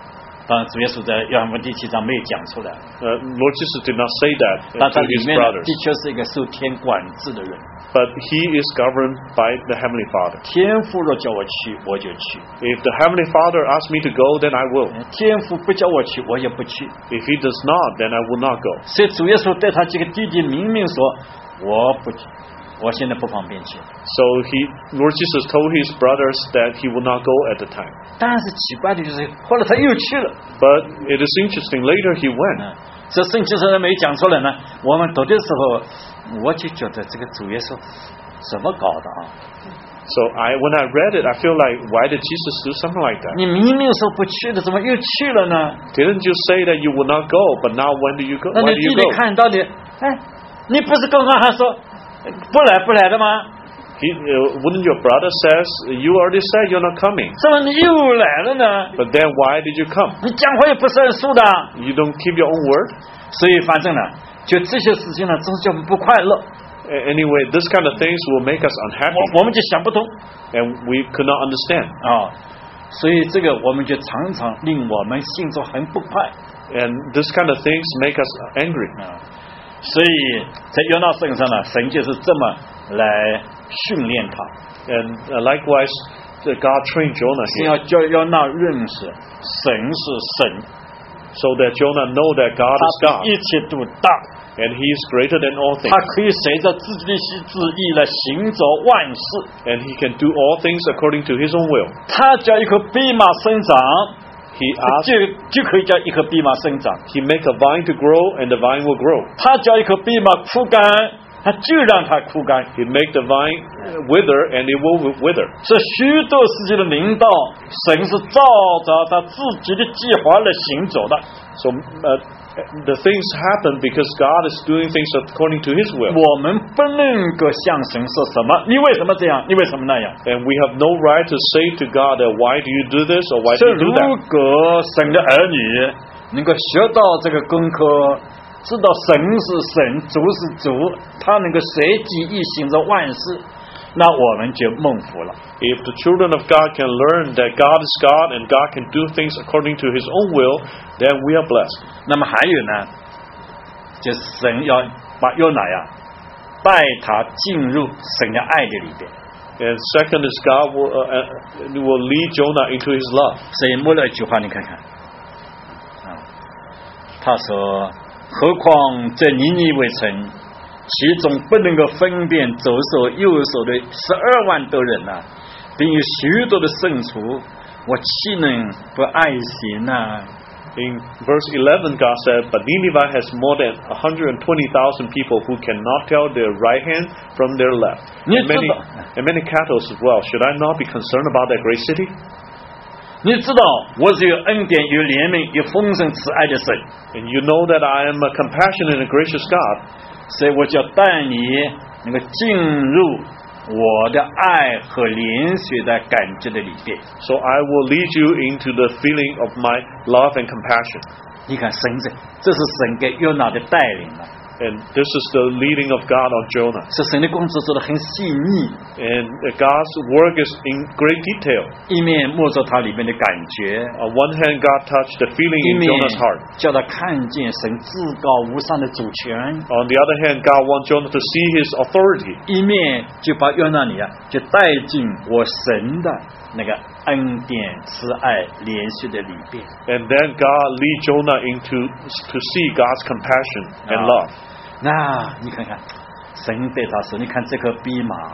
当然主耶稣在约翰福音第七章没有讲出来， Uh, Lord Jesus did not say that 但 to 他里 his 面 brothers. 的确是一个受天管制的人。 But he is governed by the Heavenly Father. 天父若叫我去，我就去； If the Heavenly Father asks me to go, then I will. 天父不叫我去，我也不去。 If he does not, then I will not go. 所以主耶稣对他几个弟弟明明说：“我不，我现在不方便去。” So he, Lord Jesus told his brothers that he will not go at the time. 但是奇怪的就是，后来他又去了。 But it is interesting, later he went. 嗯，这圣经上没讲出来呢。我们读的时候，我就觉得这个主耶稣怎么搞的啊？ So I, when I read it, I feel like, why did Jesus do something like that? 你明明说不去的，怎么又去了呢？ Didn't you say that you will not go, but now when do you go? 那 Why 你 do 弟 you 弟 go? 看到你，哎，你不是刚刚还说不来不来的吗？ He, uh, wouldn't your brother says, you already said you're not coming. 怎么你又来了呢？ But then why did you come? 你讲话也不算数的。 You don't keep your own word? 所以反正呢，就这些事情呢，总是叫我们不快乐。 A- Anyway, this kind of things will make us 我 unhappy, 我们就想不通 and we could not understand. 啊，所以这个我们就常常令我们心中很不快 And this kind of things make us angry. 啊。所以在约拿身上呢，神就是这么来训练他， And uh, likewise, uh, God trained Jonah 是 here 要叫约拿认识神是神， so that Jonah know that God is 他 God, 比一切都大， and He is greater than all 他 things, 可以随着自己的旨意来行走万事。 and He can do all things according to His own will. 他叫一棵蓖麻生长， He asked, 就就可以叫一棵蓖麻生长； He make a vine to grow, and the vine will grow. 他叫一棵蓖麻枯干，他就让它枯干。 He make the vine wither, and it will wither. 这许多事情的领导，神是照着他自己的计划来行走的。 So uh, the things happen because God is doing things according to His will. 我们不能够向神说什么，你为什么这样？你为什么那样？ And we have no right to say to God that why do you do this or why 这 do you 如 do that? 果神的儿女能够学到这个功课，知道神是神，主是主，他能够随己意行着万事，那我们就蒙福了。 If the children of God can learn that God is God and God can do things according to His own will, then we are blessed. 那么还有呢，就是神要把约拿呀带他进入神的爱的里边。 And second is God will, uh, uh, will lead Jonah into His love. 所以末了一句话你看看啊，他说何况这尼尼微城其中不能够分辨左手右手的十二万多人呐、啊，并有许多的圣徒，我岂能不爱惜呢？ In verse eleven, God said, But Nineveh has more than one hundred twenty thousand people who cannot tell their right hand from their left, and many, and many cattle as well. Should I not be concerned about that great city? 你知道我是有恩典、有怜悯、有丰盛慈爱的神， And you know that I am a compassionate and gracious God, 所以我就要带你能够进入我的爱和连续的感觉的里边。 so I will lead you into the feeling of my love and compassion. 你看神这这是神给约拿的带领了， And this is the leading of God on Jonah. 是神的工作做得很细腻， And God's work is in great detail. 一面摸着他里面的感觉， On one hand, God touched the feeling 一 in 面 Jonah's heart. 叫他看见神至高无上的主权， On the other hand, God wants Jonah to see His authority. 一面就把约拿你啊，就带进我神的那个恩典、慈爱、连续的里边。 And then God lead Jonah into to see God's compassion and Ah. love. 那你看看，神对他说：“你看这棵蓖麻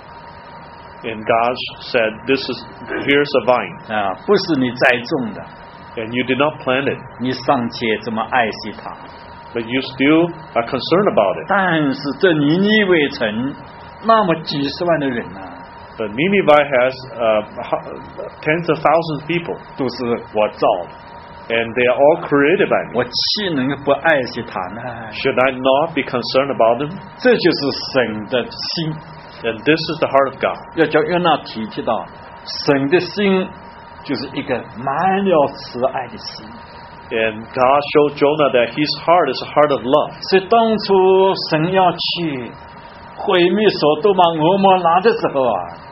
And God said, "This is here's a vine, 啊，不是你栽种的， and you did not plant it, 你尚且这么爱惜它。 but you still are concerned about it." 但是这尼尼微城那么几十万的人呐、啊， But Nineveh has uh, hu- tens of thousands of people, 都是我造的， and they are all created by me. 我岂能不爱惜他呢？ Should I not be concerned about them? 这就是神的心。 And this is the heart of God. 要叫约拿提提到，神的心就是一个满了慈爱的心。 And God showed Jonah that his heart is a heart of love. 所以当初神要去毁灭所多玛俄摩拉的时候啊，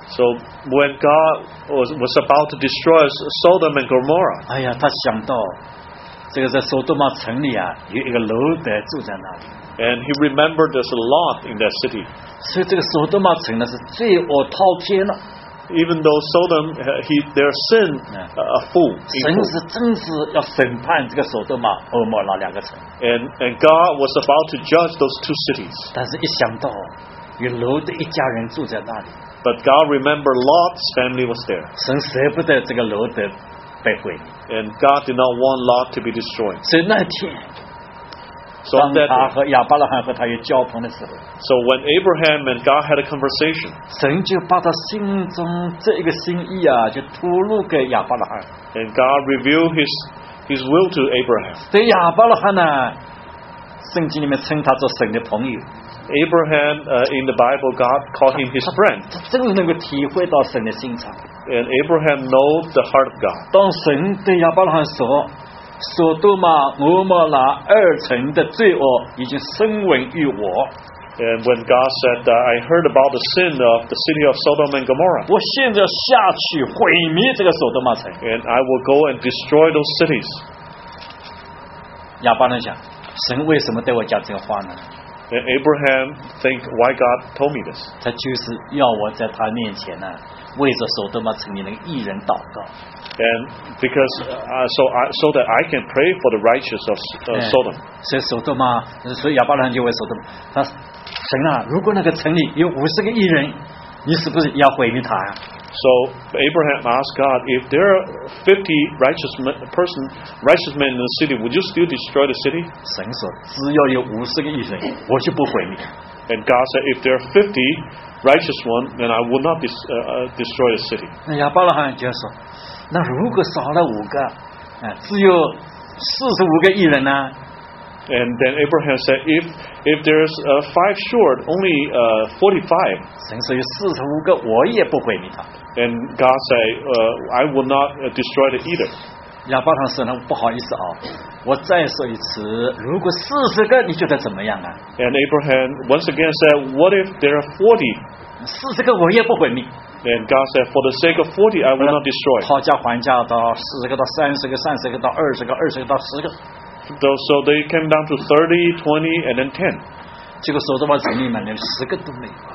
So when God was, was about to destroy Sodom and Gomorrah, 哎呀，他想到这个在索多玛城里啊，有一个罗德住在那里。 and he remembered there's a Lot in that city. 所以这个索多玛城呢是罪恶滔天了。 Even though Sodom, uh, he their sin uh, full, 神是真是要审判这个索多玛、俄摩拉两个城。 and and God was about to judge those two cities. 但是一想到有罗德一家人住在那里， But God remembered Lot's family was there, 神舍不得这个罗德被毁灭。 and God did not want Lot to be destroyed. 所以那天， So 当 that 他和亚伯拉罕和他有交通的时候， so when Abraham and God had a conversation, 神就把他心中这一个心意啊，就吐露给亚伯拉罕。 and God revealed His His will to Abraham. 所以亚伯拉罕呢，圣经里面称他做神的朋友， Abraham uh, in the Bible, God called him His friend, 他真的能够体会到神的心肠。 and Abraham knows the heart of God. 当神对亚伯拉罕说，索多玛、俄摩拉二城的罪恶已经深闻于我， And when God said, uh, I heard about the sin of the city of Sodom and Gomorrah, 我现在下去毁灭这个索多玛城。 and I will go and destroy those cities. 亚伯拉罕想，神为什么对我讲这个话呢？ And Abraham think, why God told me this? 他就是要我在他面前呢，为着索多玛城里那个义人祷告。 And because uh, so I, so that I can pray for the righteous of uh, 哎 Sodom. 所以索多玛，所以亚伯拉罕就问索多玛，他神啊，如果那个城里有五十个义人，你是不是也要毁灭他呀、啊？ So Abraham asked God, if there are fifty righteous men, person, righteous men in the city, would you still destroy the city? 神说，只要有五十个义人，我就不毁灭。 And God said, if there are fifty righteous ones, then I will not dis, uh, uh, destroy the city. 那亚伯拉罕就说，那如果少了五个，啊，只有四十五个义人呢？ And then Abraham said, if if there's uh, five short, only uh, forty-five. 神说有四十五个，我也不毁灭他。 And God said, uh, I will not uh, destroy it either. 亚伯拉罕说呢，不好意思啊，我再说一次，如果四十个，你觉得怎么样啊？ And Abraham once again said, what if there are forty? 四十个我也不毁灭。 And God said, for the sake of forty, I will not destroy. 讨价还价到四十个到三十个，三十个到二十个，二十个到十个。 Though, so they came down to thirty, twenty, and then ten. 结果索多玛城里面连十个都没有。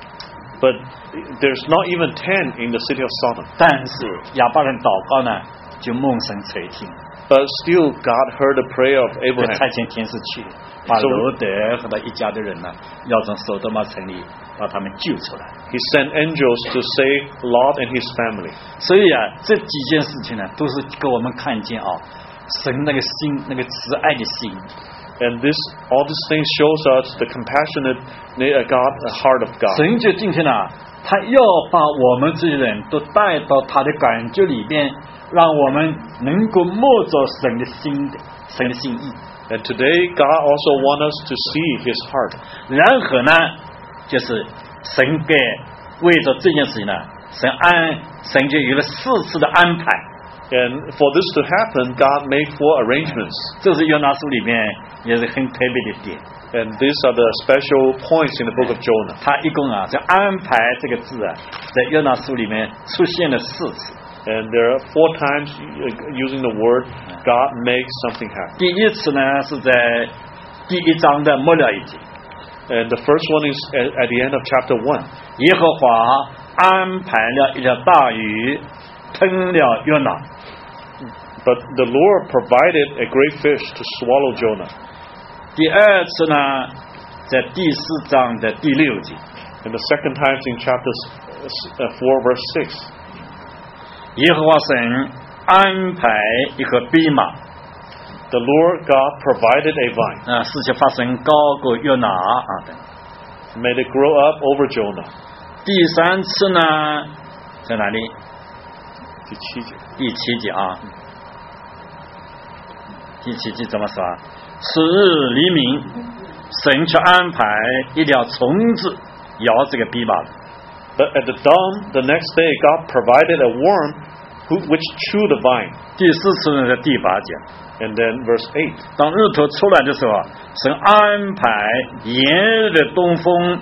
But there's not even ten in the city of Sodom. 但是亚伯拉罕祷告呢，就蒙神垂听， But still, God heard the prayer of 就 Abraham. 差遣天使去，把罗德和他一家的人呢，要从索多玛城里把他们救出来。 He sent angels to save Lot and his family. 所以啊，这几件事情呢，都是给我们看见啊，神那个心，那个慈爱的心。 And this, all these things shows us the compassionate God, the heart of God. 神就今天啊，他要把我们这些人都带到他的感觉里边，让我们能够摸着神的心的，神的心意。 And today, God also wants us to see His heart. 然后呢，就是神给为着这件事情呢，神安，神就有了四次的安排。 And for this to happen, God made four arrangements. 这是约拿书里面也是很特别的点。 And these are the special points in the book of Jonah. 他一共啊，这安排这个字啊，在约拿书里面出现了四次。 And there are four times using the word God makes something happen. 第一次呢是在第一章的末了一节， And the first one is at, at the end of chapter one. 耶和华安排了一条大鱼吞了约拿。 But the Lord provided a great fish to swallow Jonah. 第二次呢，在第四章的第六节， And the second time is in chapter four, verse six. 耶和华神安排一个蓖麻， The Lord God provided a vine. 啊，事情发生高过约拿啊等。 Made it grow up over Jonah. 第三次呢，在哪里？ 第七节。 第七节啊，第七节怎么说啊？次日黎明，神却安排一条虫子咬这个蓖麻。 But at the dawn the next day, God provided a worm who, which chewed the vine. 第四次呢，在第八节， And then verse eight. 当日头出来的时候啊，神安排炎热的东风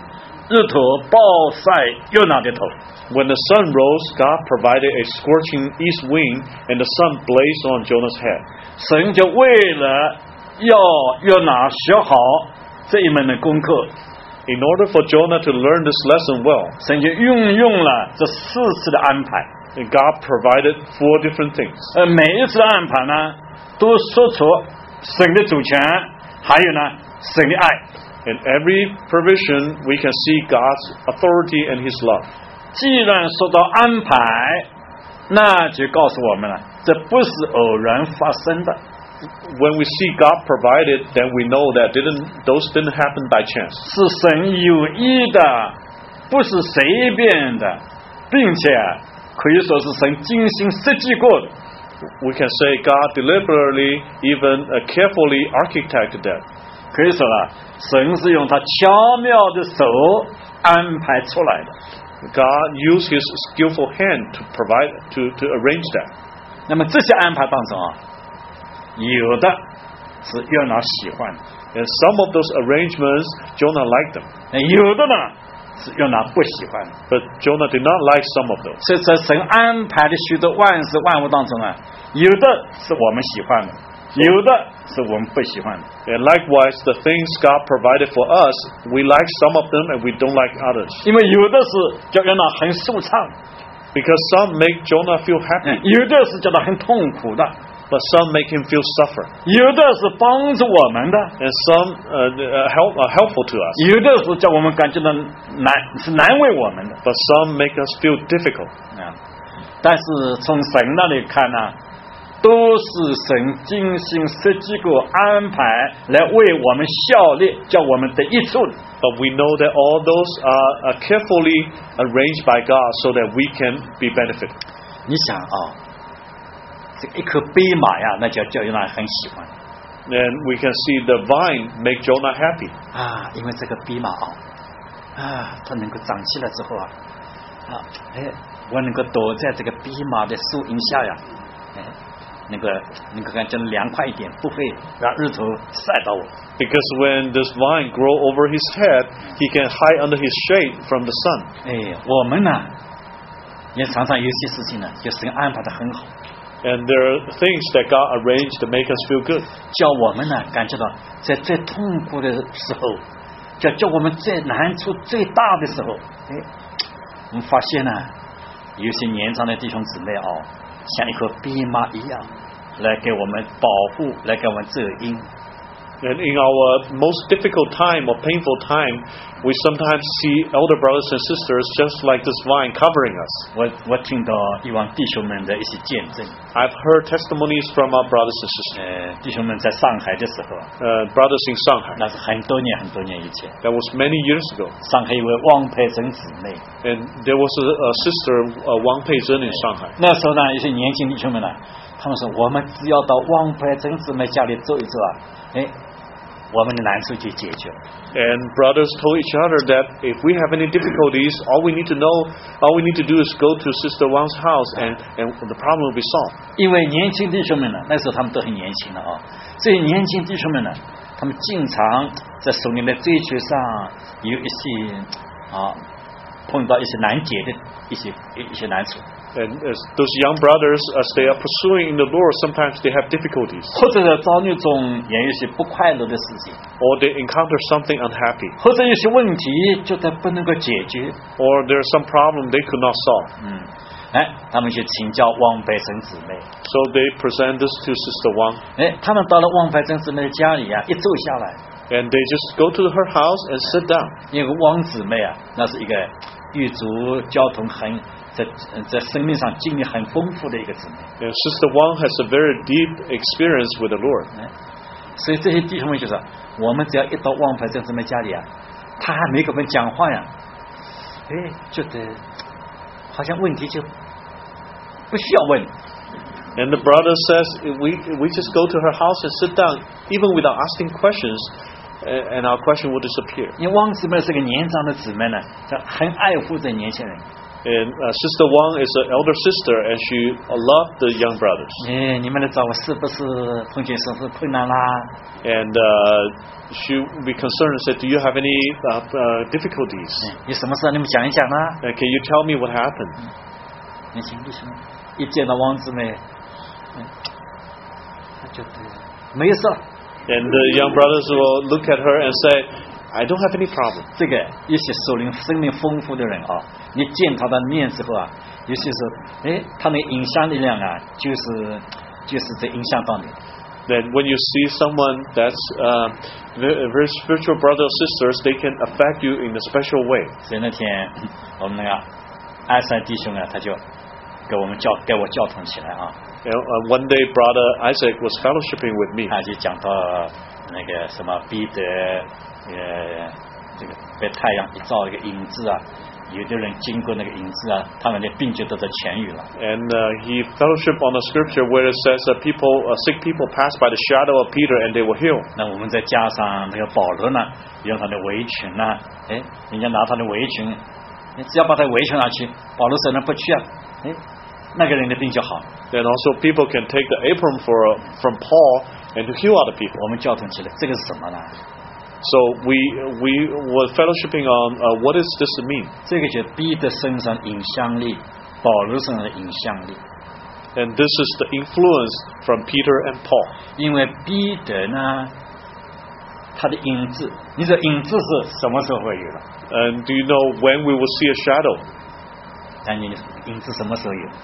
日头暴晒约拿的头。 When the sun rose, God provided a scorching east wind, and the sun blazed on Jonah's head. 神就为了要约拿学好这一门的功课， In order for Jonah to learn this lesson well, 神就运用了这四次的安排。 and God provided four different things. 呃，每一次的安排呢，都说出神的主权，还有呢神的爱。 In every provision, we can see God's authority and His love. 既然说到安排，那就告诉我们了，这不是偶然发生的。 When we see God provided, then we know that didn't those didn't happen by chance. 是神有意的，不是随便的，并且可以说是神精心设计过的。 We can say God deliberately, even uh, carefully architected that. 可以说了，神是用他巧妙的手安排出来的。 God used His skillful hand to provide, to, to arrange that. 那么这些安排当中啊，有的是约拿喜欢的， And some of those arrangements, Jonah liked them. 有的呢是约拿不喜欢的。 But Jonah did not like some of those. 所以在神安排的许多万事万物当中啊，有的是我们喜欢的，有的是我们不喜欢的。 And likewise, the things God provided for us, we like some of them and we don't like others. 因为有的是叫约拿很舒畅， Because some make Jonah feel happy, 有的是叫他很痛苦的， but some make him feel suffer. 有的是帮助我们的， And some uh, uh, help, are helpful to us, 有的是叫我们感觉到难，是难为我们的。 but some make us feel difficult. 啊，但是从神那里看呢，都是神精心设计过安排来为我们效力，叫我们得益处的。 But we know that all those are, are carefully arranged by God so that we can be benefited. 你想啊，这一棵蓖麻呀，那叫叫约拿很喜欢 And we can see the vine make Jonah happy. 啊，因为这个蓖麻啊，啊，它能够长起来之后啊，啊，哎，我能够躲在这个蓖麻的树荫下呀，哎，那个能够感觉凉快一点，不会让日头晒到我。 Because when this vine grow over his head, he can hide under his shade from the sun. 哎，我们呢，也常常有些事情呢，就神安排的很好， And there are things that God arranged to make us feel good. 叫我们呢感觉到在最痛苦的时候，叫叫我们最难处最大的时候，哎，我们发现呢，有些年长的弟兄姊妹哦，像一棵蓖麻一样，来给我们保护，来给我们遮阴。 And in our most difficult time or painful time, we sometimes see elder brothers and sisters just like this vine covering us. 我我听到以往弟兄们的一些见证， I've heard testimonies from our brothers and sisters. 呃，弟兄们在上海的时候， Uh, brothers in Shanghai. 那是很多年很多年以前， That was many years ago. 上海有位汪培珍姊妹， And there was a, a sister, uh, Wang Peizhen in Shanghai. 那时候呢，一些年轻弟兄们呢，他们说我们只要到汪培珍姊妹家里走一走啊，哎，我们的难处就解决了。 And brothers told each other that if we have any difficulties, all we need to know, all we need to do is go to Sister Wang's house and, and the problem will be solved. 因为年轻弟兄们呢，那时候他们都很年轻了啊，这些年轻弟兄们呢，他们经常在属灵的追求上有一些啊，碰到一些难解的一些一些难处。 And as those young brothers, as they are pursuing in the Lord, sometimes they have difficulties, 或者在遭遇中也有一些不快乐的事情， or they encounter something unhappy, 或者有些问题觉得不能够解决， or there's some problem they could not solve. 嗯，哎，他们去请教汪培珍姊妹， So they present this to Sister Wang, 哎，他们到了汪培珍姊妹的家里啊，一坐下来， and they just go to her house and sit down. 因为汪姊妹啊，那是一个狱卒交通很在在生命上经历很丰富的一个姊妹， And Sister Wang has a very deep experience with the Lord. 哎，所以这些弟兄们就说，我们只要一到汪培珍姊妹家里啊，他还没跟我们讲话呀，哎，觉得好像问题就不需要问。 And the brother says, if we, if we just go to her house and sit down, even without asking questions, and, and our question will disappear. 因为汪姊妹是个年长的姊妹呢，她很爱护这年轻人。 And uh, Sister Wang is an elder sister, and she loved the young brothers. 哎，你们的找我是不是碰见什么困难啦？ And uh, she would be concerned and said, "Do you have any uh, uh, difficulties? 有什么事你们讲一讲啦？ Uh, can you tell me what happened?" 年轻弟兄一见到王姊妹，嗯，他觉得没有事。 And the young brothers will look at her and say, "I don't have any problem." 这个有些属灵生命丰富的人啊，你见他的面之后啊，有些时候，哎，他那个影响力量啊，就是就是在影响到你。 Then when you see someone that's uh, very, very spiritual brothers or sisters, they can affect you in a special way. 所以那天我们那个艾塞弟兄啊，他就给我们叫给我叫同起来啊， You know, uh, one day, Brother Isaac was fellowshipping with me. 他就讲到那个什么彼得，呃，这个被太阳一照一个影子啊，有的人经过那个影子啊，他们的病就得到痊愈了。 And uh, he fellowship on the scripture where it says that people, uh, sick people pass by the shadow of Peter and they were healed. 那我们再加上那个保罗呢，用他的围裙呢，哎，人家拿他的围裙，你只要把他围裙拿去，保罗说呢不去啊，哎，那个人的病就好。 And also people can take the apron for, uh, from Paul and to heal other people. 我们交通起来，这个是什么呢？ So we we were fellowshipping on uh, what does this mean? 这个就是彼得身上影响力，保罗身上的影响力。 And this is the influence from Peter and Paul. 因为彼得呢，他的影子，你说影子是什么时候会有的？ And do you know when we will see a shadow? 但你影子什么时候有？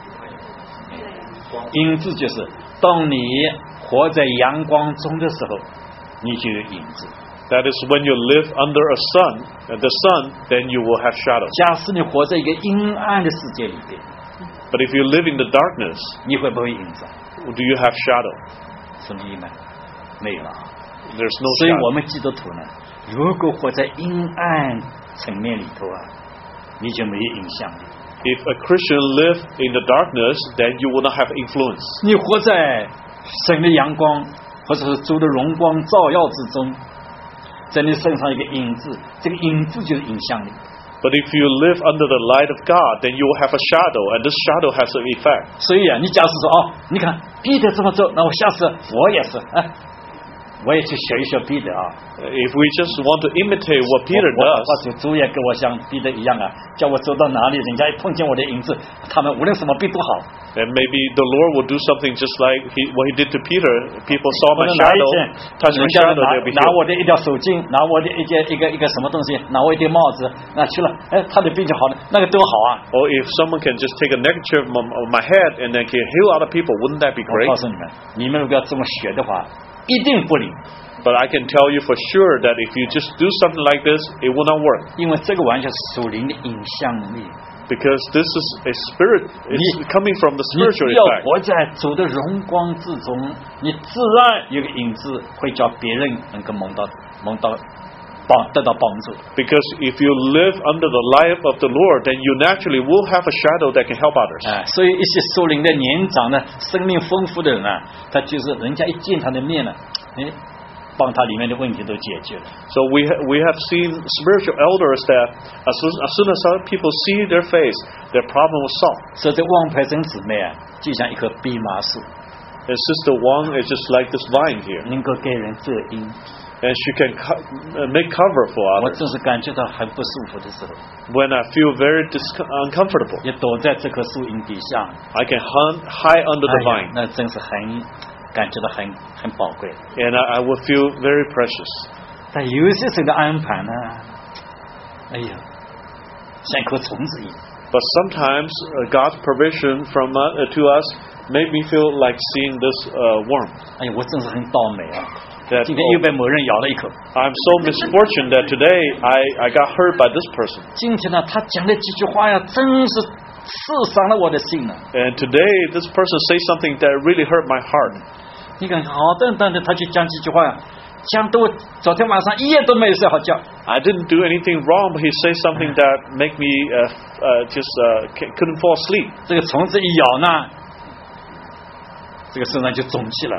影子就是当你活在阳光中的时候，你就有影子。 That is when you live under a sun, uh, the sun, then you will have shadows. 假使你活在一个阴暗的世界里边， But if you live in the darkness, 你会不会影子？ do you have shadow? 什么意思？没有了。 There's no 所以我 shadow. 们基督徒呢，如果活在阴暗层面里头啊，你就没有影响力。 If a Christian live in the darkness, then you will not have influence. 你活在神的阳光，或者是主的荣光照耀之中，在你身上一个影子，这个影子就是影响力。 But if you live under the light of God, then you will have a shadow, and this shadow has an effect. 所以啊，你假使说哦，你看彼得这么做，那我下次我也是，哎，我也去学一学彼得啊。 If we just want to imitate what Peter 我 does, 我主主也跟我像彼得一样啊，叫我走到哪里，人家一碰见我的影子，他们无论什么病都好。 then maybe the Lord will do something just like he, what he did to Peter. People saw 我 my 能拿一 shadow, 件， touch 人 my 家 shadow, 拿 they'll be 拿 healed. 我的一条手巾，拿我的一件一个一个什么东西，拿我一顶帽子，那去了，哎，他的病就好了，那个都好啊。 Or if someone can just take a neckerchief of my- of my head and then can heal other people, wouldn't that be 我 great? 告诉你们，你们如果要这么学的话，一定不灵， But I can tell you for sure that if you just do something like this, it will not work. 因为这个完全是属灵的影响力。 Because this is a spirit, it's coming from the 你 spiritual 只要 effect. 活在主的荣光之中，你自然有个影子会叫别人能够蒙到蒙到帮得到帮助。 Because if you live under the light of the Lord, then you naturally will have a shadow that can help others. 哎，所以一些属灵的年长的、生命丰富的人啊，他就是人家一见他的面呢，哎，帮他里面的问题都解决了。 So we ha- we have seen spiritual elders that as soon, as soon as other people see their face, their problem was solved. 所以这王培生姊妹啊，就像一棵蓖麻树， And Sister Wang is just like this vine here, 能够给人遮阴。 and she can co- uh, make cover for 我 others. 真是感觉到很不舒服的时候， When I feel very dis- uncomfortable, 也躲在这棵树荫底下， I can hunt high under the 哎呀 vine, 那真是很感觉到很很宝贵。 and I, I will feel very precious. 但有些神的安排呢，哎呀，像一颗虫子一样。 But sometimes uh, God's provision from uh, to us made me feel like seeing this uh, worm. 哎呀，我真是很倒霉啊！ That 今天又被某人咬了一口。 I'm so misfortunate that today I, I got hurt by this person. 今天呢，他讲的几句话呀，真是刺伤了我的心呢。 And today this person say something that really hurt my heart. 你看，好端端的他就讲几句话呀，讲得我昨天晚上一夜都没有睡好觉。 I didn't do anything wrong, but he said something that make me uh, uh, just uh, c- couldn't fall asleep. 这个虫子一咬呢，这个身上就肿起来。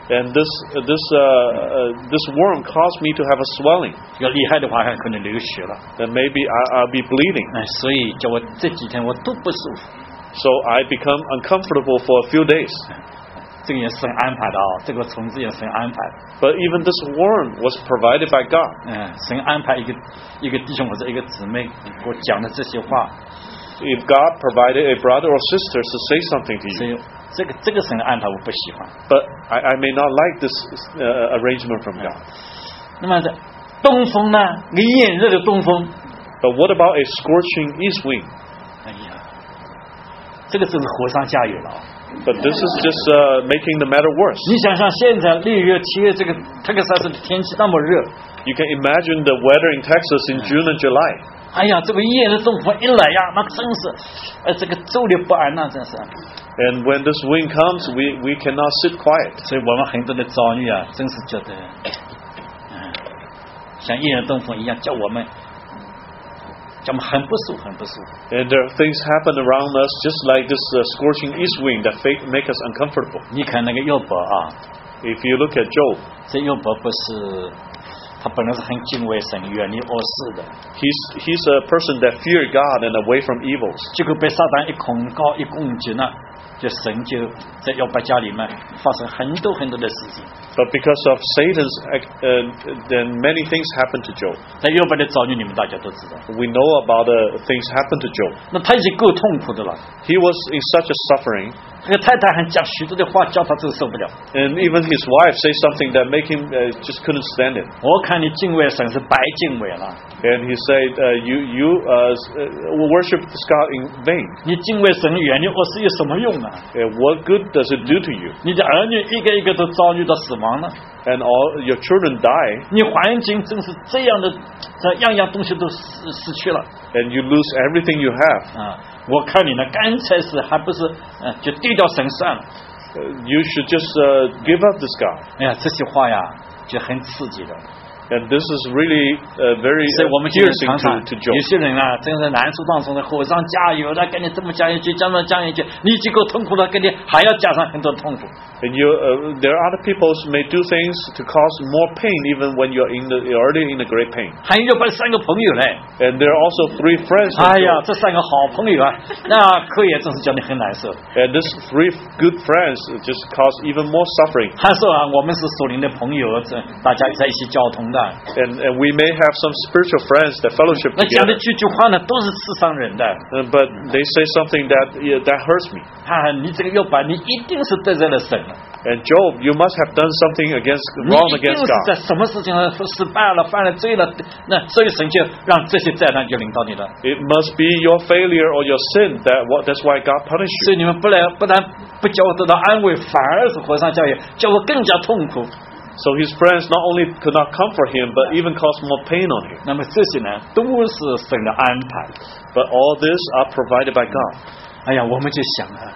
And this uh, this uh, uh, this worm caused me to have a swelling. 要厉害的话，还可能流血了。 Then maybe I, I'll be bleeding. 哎，所以叫我这几天我都不舒服。 So I become uncomfortable for a few days. 这个也是神安排的啊、哦，这个虫子也是神安排的。 But even this worm was provided by God. 嗯，神安排一个一个弟兄或者一个姊妹给我讲的这些话， If God provided a brother or sister to say something to 所 you, 以这个这个神的安排我不喜欢。 but I, I may not like this uh, arrangement from God. 那么这东风呢？个炎热的东风， But what about a scorching east wind? 哎呀，这个就是火上加油了啊！ But this is just uh, making the matter worse. 你想想现在六月、七月这个特克萨斯的天气那么热， You can imagine the weather in Texas in June and July. 哎呀，这个炎热东风一来呀，那真是，呃，这个坐立不安呐、真是。 And when this wind comes, we, we cannot sit quiet. 所以我们很多的遭遇啊，真是觉得，嗯，像炎热东风一样，叫我们，叫我们很不舒服，很不舒服。 And there are things happen around us just like this uh, scorching east wind that fake, make us uncomfortable. 你看那个约伯啊， If you look at Job, 这约伯不是，他本来是很敬畏神、远离恶事的， he's, he's a person that feared God and away from evils. 结果被撒旦一控告、一攻击呢，就神就在约伯家里面发生很多很多的事情。 But because of Satan's, uh, then many things happen to Job. 在约伯的遭遇，你们大家都知道， We know about the things happen to Job. 那他已经够痛苦的了。 He was in such a suffering, 这个太太还讲许多的话，叫他真受不了。 and even his wife say something that make him uh, just couldn't stand it. 我看你敬畏神是白敬畏了， And he said, uh, "You you uh, uh, worship this God in vain. 你敬畏神远离恶事有什么用啊？ Uh, what good does it do to you? 你的儿女一个一个都遭遇到死亡了， And all your children die, 你环境正是这样的，这样样东西都失失去了 and you lose everything you have. 啊！我看你呢，干脆是还不是，嗯、就丢掉神算了。 Uh, you should just uh, give up this God." 哎呀，这些话呀，就很刺激的。 And this is really uh, very 所以我们现在 piercing 常常 to, to 有 Job. 些人啊，真是难处当中的火上加油了，给你这么加一句，这么加一句，你已经够痛苦了，给你还要加上很多痛苦。 And you, uh, there are other people who may do things to cause more pain even when you're in the you're already in a great pain. 还有把三个朋友嘞， And there are also three friends. of 哎呀， Job. 这三个好朋友啊，那可也真是叫你很难受。 And these three good friends just cause even more suffering. 他说啊，我们是属灵的朋友，这大家在一起交通的。 And, and we may have some spiritual friends that fellowship 那讲的 together. 句句话呢，都是刺伤人的。 Uh, but they say something that yeah, that hurts me. 啊，你这个约伯，你一定是得罪了神了， And Job, you must have done something against 你 wrong 一定 against 是在 God. 什么事情上失败了，犯了罪了，那所以神就让这些灾难就临到你了。 It must be your failure or your sin that what that's why God punished 所 you. 以你们不来，不但不叫我得到安慰，反而是火上加油，叫我更加痛苦。 So his friends not only could not comfort him, but even caused more pain on him. 那么这些呢，都是神的安排。 But all this are provided by God. 哎呀，我们就想啊，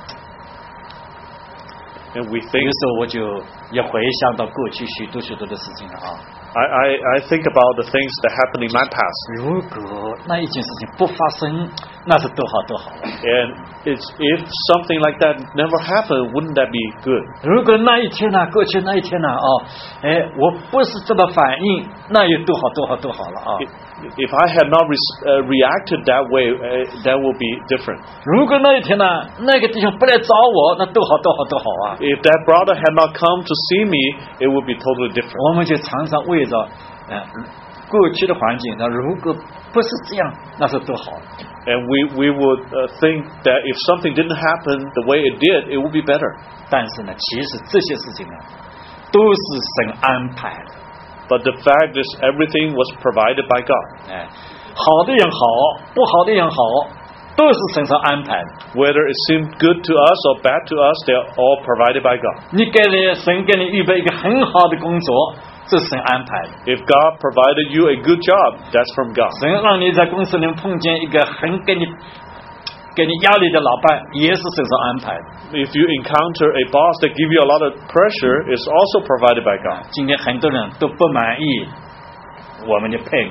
And we 有 think, 时候我就也回想到过去许多许多的事情了啊。 I, I, I think about the things that happened in my past. 如果那一件事情不发生，那是多好多好了。 And it's, if something like that never happened, wouldn't that be good? 如果那一天呢、过去那一天呢、哦，哎，我不是这么反应，那有多好多好多好了啊。 If, if I had not re, uh, reacted that way, uh, that would be different. 如果那一天呢、那个弟兄不来找我，那多好多好多好啊。 If that brother had not come to see me, it would be totally different. 我们就常常为着，呃，过去的环境，那如果不是这样，那是多好。 And we, we would uh, think that if something didn't happen the way it did, it would be better. 但是呢，其实这些事情呢，都是神安排的。 But the fact is, everything was provided by God. 哎，好的也好，不好的也好，都是神所安排的。 Whether it seemed good to us or bad to us, they are all provided by God. 你给你神给你预备一个很好的工作，这是神安排的。 If God provided you a good job, that's from God. 神让你在公司里碰见一个很给你给你压力的老板，也是神所安排的。 If you encounter a boss that give you a lot of pressure, it's also provided by God. 今天很多人都不满意我们的配偶，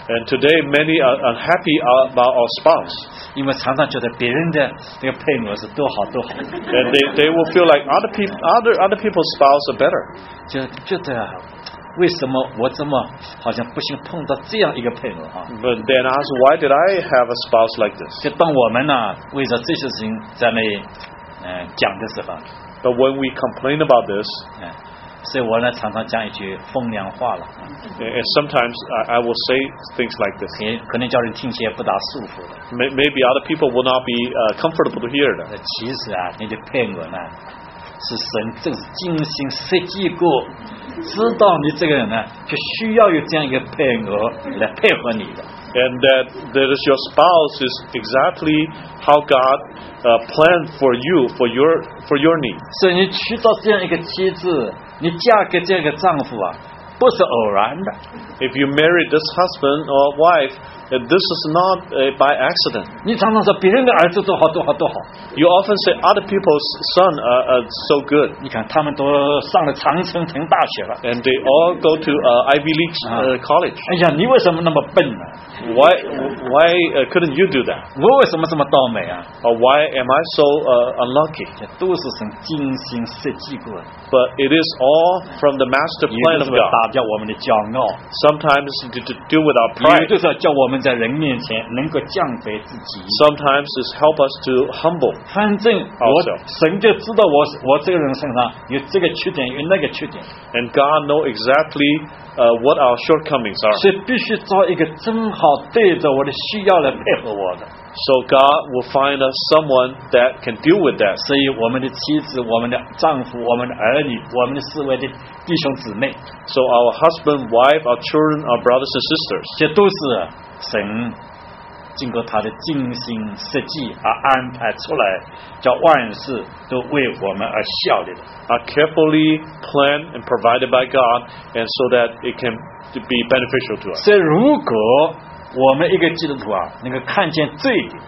And today many are unhappy about our spouse. 因为常常觉得别人的这个配偶是多好多好， And they, they will feel like other people other other people's spouse are better. 就觉得为什么我这么好像不幸碰到这样一个配偶啊？ But then ask, why did I have a spouse like this? 就当我们呢为着这些事情在那呃讲的时候， But when we complain about this, 嗯，所以我呢常常讲一句风凉话了， and sometimes I, I will say things like this. 也可能叫人听起来不大舒服的。 May- Maybe other people will not be uh, comfortable to hear that. 呃其实啊，你的配偶呢是神正是精心设计过，知道你这个人呢就需要有这样一个配偶来配合你的。 And that, that is your spouse is exactly how God uh, planned for you, for your for your need. 所以你娶到这样一个妻子，你嫁给这样一个丈夫啊，不是偶然的。 If you marry this husband or wife, uh, this is not uh, by accident. 你常常说别人的儿子多好多好多好， You often say other people's son are, are so good, 你看他们都上了常春藤大学了。 and they all go to uh, Ivy League uh, college. 哎呀，你为什么那么笨呢？ Why why uh, couldn't you do that? 我为什么这么倒霉啊？ Or why am I so uh, unlucky? 这都是神精心设计过的， But it is all from the master 也 plan 就 of 是要 God. 打掉我们的骄傲， Sometimes to, to deal with our 也 pride. 就是要叫我们在人面前能够降卑自己。 Sometimes it's help us to humble. 反正我 Also. 神就知道我我这个人身上有这个缺点，有那个缺点， And God know exactly uh, what our shortcomings are. 所以必须找一个正好对着我的需要来配合我的。 So God will find us someone that can deal with that. 所以我们的妻子、我们的丈夫、我们的儿女、我们的四位的弟兄姊妹， So our husband, wife, our children, our brothers and sisters, 这都是神经过他的精心设计而安排出来，叫万事都为我们而效力的。 are carefully planned and provided by God, and so that it can be beneficial to us. 所以，如果我们一个基督徒啊，能够看见这一点，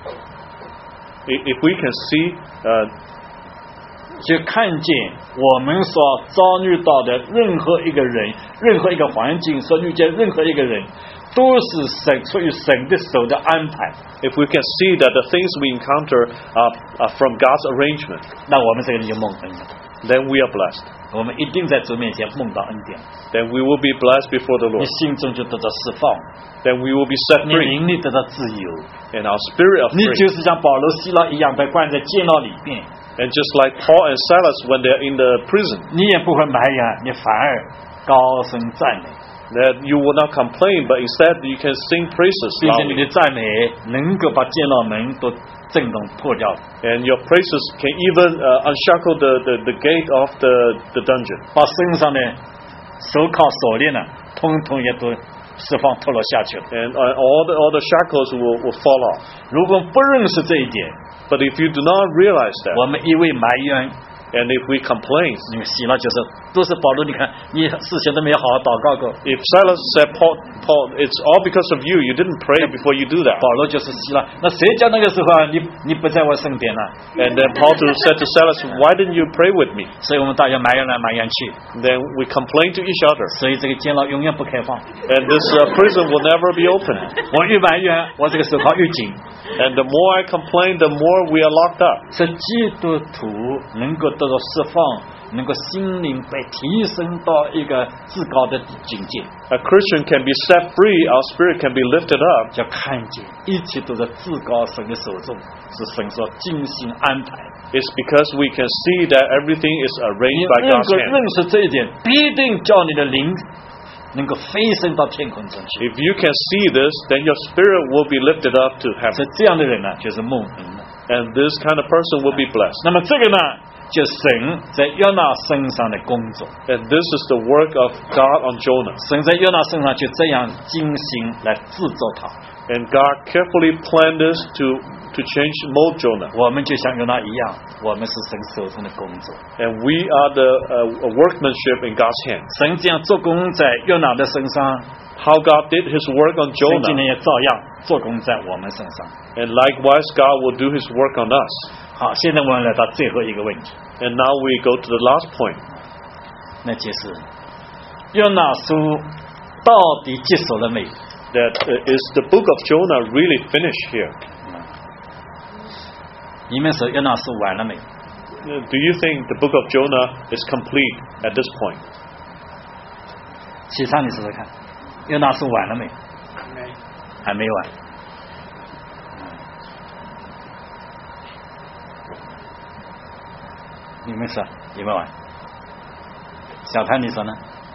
I- If we can see, uh, 就看见我们所遭遇到的任何一个人、任何一个环境所遇见任何一个人，都是神出于神的手的安排。 if we can see that the things we encounter are, are from God's arrangement, 那我们这个人就蒙恩了， then we are blessed. 我们一定在主面前梦到恩典， Then we will be blessed before the 你 Lord. 心中就得到释放， Then we will be set 你 free, 灵里得到自由， and our spirit are 你 free. 就是像保罗、希拉一样被关在监牢里面， And just like Paul and Silas when they're in the prison, 你也不会埋怨，你反而高声赞美， that you will not complain, but instead you can sing praises 并且你 loudly. 的赞美能够把监牢门都震动破掉， And your praises can even uh, unshackle the, the, the gate of the, the dungeon. 把身上的手铐锁链呢，通通也都释放脱落下去了。 And uh, all, the, all the shackles will, will fall off. 如果不认识这一点， But if you do not realize that, 我们一味埋怨， and if we complain, 那个希腊就是都是保罗，你看你事先都没有好好祷告过。 if Silas said, Paul, Paul, it's all because of you, you didn't pray before you do that. 保罗就是希腊，那谁叫那个时候啊，你你不在我身边呢、 And then Paul to, said to Silas, why didn't you pray with me? 所以我们大家埋怨来埋怨去， Then we complain to each other. 所以这个监牢永远不开放。 And this uh, prison will never be opened. 我越埋怨，我这个手铐越紧。 And the more I complain, the more we are locked up. 是基督徒能够得到释放，能够心灵被提升到一个至高的境界， A Christian can be set free, our spirit can be lifted up. 要看见一切都在至高神的手中，是神所精心安排。 It's because we can see that everything is 你 arranged by 能 God's 够 hand. 认识这一点，必定叫你的灵能够飞升到天空中去。 If you can see this, then your spirit will be lifted up to 是 heaven. 这样的人呢，就是蒙恩的。 And this kind of person will be blessed. 那么这个呢，就神在约拿身上的工作， And this is the work of God on Jonah. 神在约拿身上就这样精心来制作他。 And God carefully planned this to, to change, mold Jonah. 我们就像约拿一样，我们是神手中的工作。 And we are the uh, workmanship in God's hand. 神这样做工在约拿的身上， How God did his work on 神今 Jonah. 天也照样做工在我们身上。 And likewise, God will do his work on us. 好，现在我们来到最后一个问题， And now we go to the last point. 那就是约拿书到底结束了没有？ that uh, is the book of Jonah really finished here? 你们说约拿书完了没有？ Uh, Do you think the book of Jonah is complete at this point? 其他你说说看，约拿书完了没有？还没完。你们说有没有完？小谭你说呢？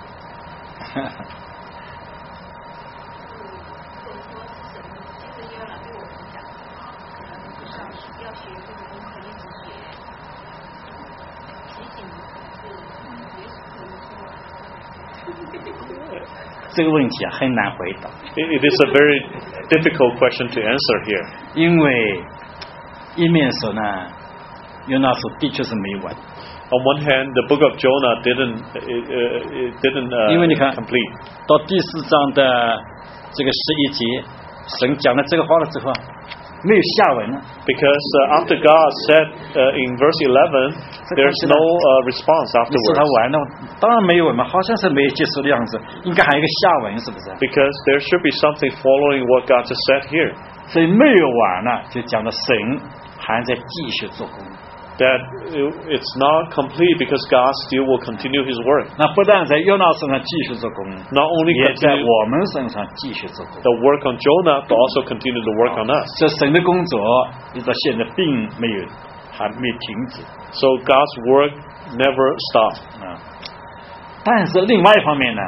这个问题啊很难回答。 It, it is a very difficult question to answer here. 因为一面说呢，约拿书的确是没完。 On one hand, the book of Jonah didn't it, uh, it didn't uh, 因为你看 complete. 到第四章的这个十一节，神讲了这个话了之后，没有下文了。 Because uh, after God said uh, in verse eleven, there's no uh, response 你说他 afterwards. 完了，当然没有文嘛，好像是没有结束的样子，应该还有一个下文，是不是？ Because there should be something following what God just said here. 所以没有完了，就讲到神还在继续做工。 That it's not complete because God still will continue His work. 那不但在约拿身上继续做工， Not only 也在 continue 我们身上继续做工。 the work on Jonah, but also continue the work on us. 这神的工作一直到现在并没有还没停止 So God's work never stops. 啊。但是另外一方面呢，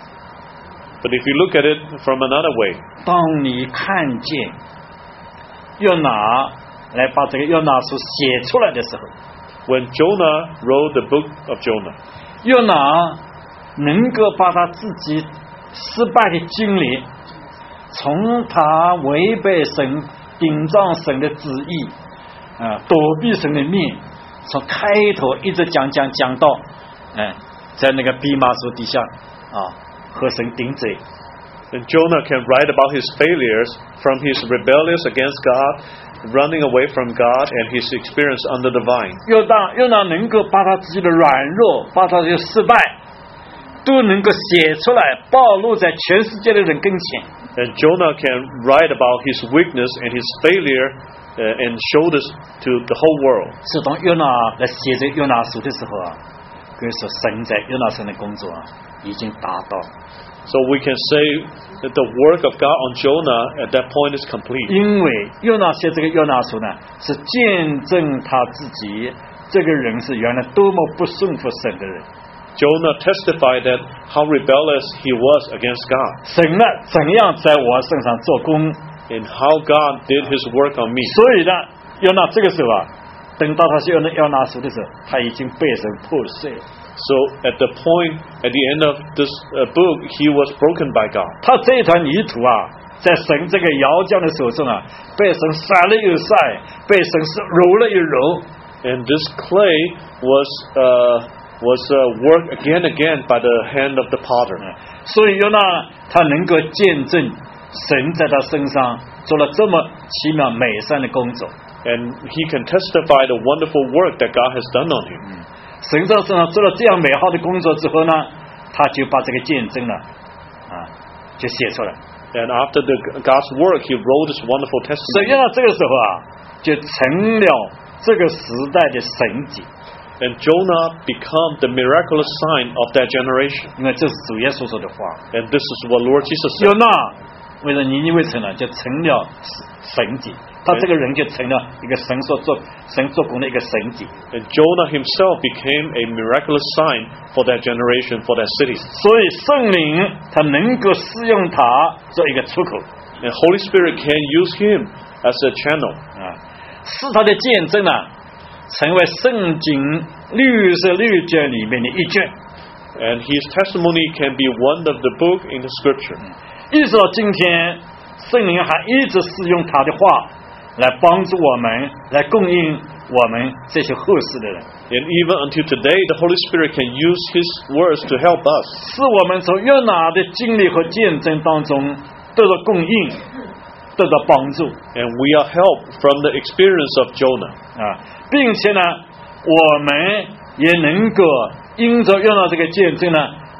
But if you look at it from another way, 当你看见约拿来把这个约拿书写出来的时候， when Jonah wrote the book of Jonah, 约拿能够把他自己失败的经历，从他违背神、顶撞神的旨意，啊、躲避神的面，从开头一直讲讲讲到，哎、在那个蓖麻树底下啊，和神顶嘴。 then Jonah can write about his failures from his rebellious against God, running away from God, and his experience under the vine. 约拿约拿能够把他自己的软弱，把他的失败，都能够写出来，暴露在全世界的人跟前。 And Jonah can write about his weakness and his failure uh, and show this to the whole world. 是当约拿来写这约拿书的时候啊，可以说神在约拿身的工作啊，已经达到。 So we can say that the work of God on Jonah at that point is complete. 因为约拿写这个约拿书呢，是见证他自己这个人是原来多么不顺服神的人。 Jonah testified that how rebellious he was against God 神呢，怎样在我身上做工？ and how God did his work on me. 所以呢，约拿这个时候啊，等到他写约约拿书的时候，他已经被神破碎了。 So at the point, at the end of this uh, book, he was broken by God. 他这一团泥土啊，在神这个窑匠的手中啊，被神晒了又晒，被神是揉了又揉。 And this clay was uh, was uh, worked again and again by the hand of the potter. 所以约拿他能够见证神在他身上做了这么奇妙美善的工作。 And he can testify the wonderful work that God has done on him. 神在身上做了这样美好的工作之后呢，他就把这个见证呢，啊，就写出来。 And after the God's work, he wrote this wonderful 所以 testimony. 呢，这个时候啊，就成了这个时代的神迹， And Jonah became the miraculous sign of that generation. 因为这是主耶稣说的话。 And this is what Lord Jesus 约 said. 拿为了尼尼微城呢，就成了神迹，他这个人就成了一个神所做神做工的一个神迹。 And Jonah himself became a miraculous sign for that generation, for that city. 所以圣灵他能够使用他做一个出口 And Holy Spirit can use him as a channel. 啊，使他的见证呢，成为圣经六十六卷里面的一卷。 And his testimony can be one of the book in the scripture. 一直到今天，圣灵还一直使用他的话来帮助我们，来供应我们这些后世的人， And even until today, the Holy Spirit can use his words to help us. 使我们从约拿的经历和见证当中得到供应，得到帮助 And we are helped from the experience of Jonah. 啊，并且呢，我们也能够因着约拿这个见证呢，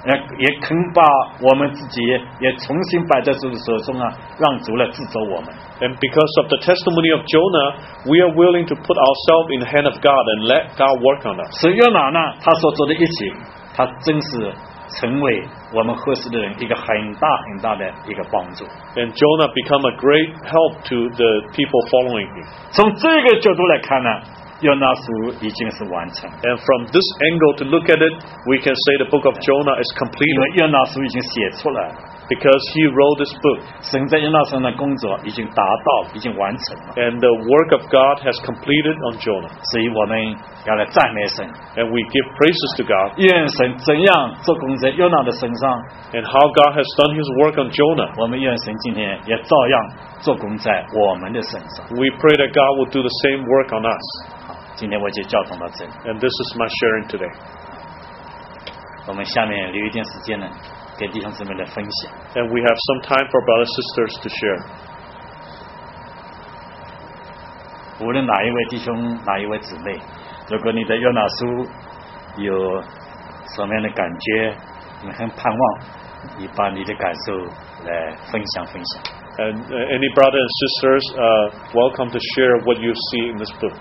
也也肯把我们自己也重新摆在主的手中啊，让主来制作我们。 And because of the testimony of Jonah, we are willing to put ourselves in the hand of God and let God work on us. 所以约拿呢，他所做的一切，他真是成为我们合适的人一个很大很大的一个帮助。 And Jonah become a great help to the people following him. 从这个角度来看呢，约拿书已经是完成。 And from this angle to look at it, we can say the book of Jonah is 因 completed 为约拿书已经写出来了， because he wrote this book. 神在约拿身上的工作已经达到，已经完成了。 And the work of God has completed on Jonah. 所以我们要来赞美神， And we give praises to God 愿神怎样做工在约拿的身上， and how God has done his work on Jonah. 我们愿神今天也照样做工在我们的身上。 We pray that God will do the same work on us. 今天我就教导到这里， And this is my sharing today. 我们下面留一点时间呢，给弟兄姊妹来分享。 And we have some time for brothers and sisters to share. 无论哪一位弟兄、哪一位姊妹，如果你的约拿书有什么样的感觉，你很盼望你把你的感受来分享分享。 And uh, any brother and sisters, uh, welcome to share what you see in this book.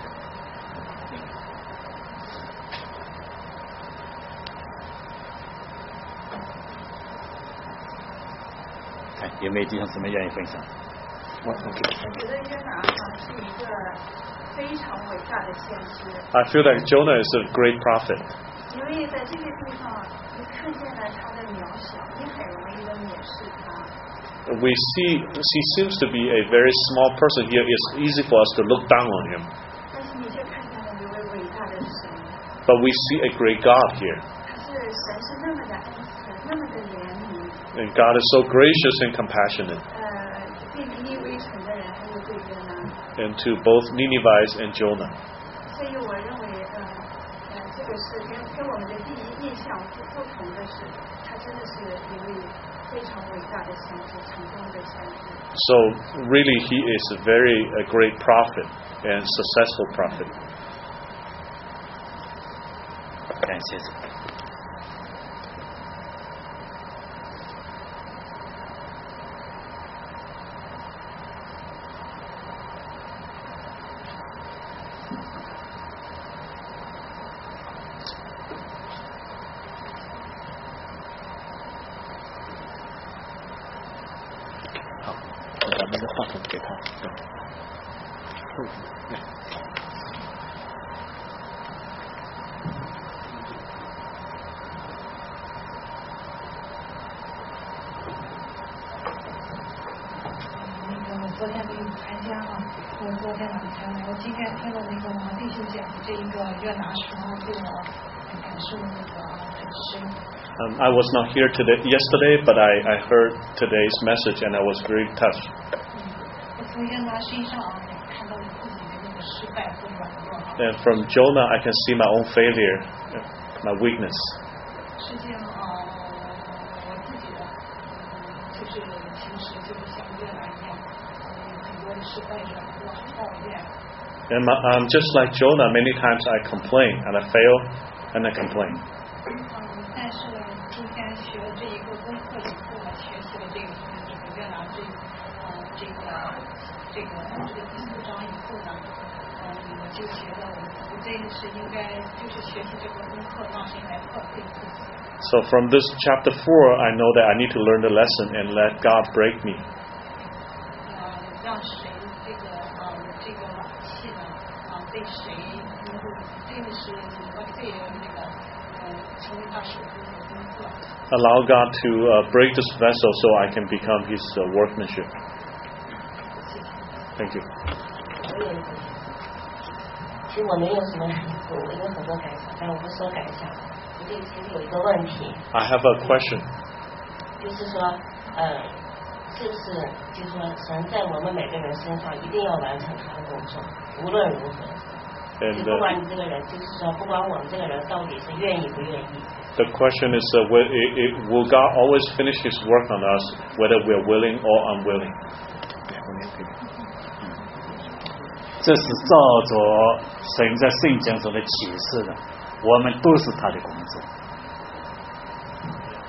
看有没有弟兄姊妹愿意分享？ 我觉得约拿他是一个非常伟大的先知， I feel that Jonah is a great prophet 因为在这个地方你看见了他的渺小，你很容易的蔑视他。 we see he seems to be a very small person here. It's easy for us to look down on him. 但是你却看见了一位伟大的神， But we see a great God here. 他是神是那么的恩慈，那么的怜悯， And God is so gracious and compassionate. 呃，对尼尼微城的人还有对约拿， And to both Ninevites and Jonah. 所以我认为，呃呃，这个是跟跟我们的第一印象不不同的是，他真的是一位非常伟大的先知，成功的先知。 So really he is a very a great prophet and successful prophet. 感谢主。 好，把那个话筒给他。 那个昨天没有参加啊，我昨天晚上，我今天听了那个王弟兄讲这一个约拿书，对我感受那个很深。 Um, I was not here today yesterday, but I, I heard today's message and I was very touched. 我从约拿身上啊，看到自己的那个失败和软弱啊。 And from Jonah, I can see my own failure, my weakness. 实际上啊，我自己的就是平时就是像约拿一样，很多的失败软弱抱怨。 And my, I'm just like Jonah. Many times I complain and I fail and I complain. 但是呢，今天学了这一个功课以后呢，学习了这个这个约拿这呃这个这个这个第四章以后呢，呃，我就觉得我真的是应该就是学习这个功课，让神来破碎自己。 So from this chapter four, I know that I need to learn the lesson and let God break me. 呃，让神这个呃这个瓦器呢，啊、被谁能够真的是我对那个呃成为他手中的功课。 Allow God to uh, break this vessel so I can become His uh, workmanship. Thank you. 我有一个，其实我没有什么，我有很多感想，但我不说感想。我这个其实有一个问题， I have a question. 就是说，呃，是不是就是说，神在我们每个人身上一定要完成他的工作，无论如何，就 And 不 uh, 管你这个人，就是说，不管我们这个人到底是愿意不愿意。 the question is, uh, will, it, it, will God always finish His work on us, whether we are willing or unwilling? 这是照着神在圣经中的启示的，我们都是他的工作。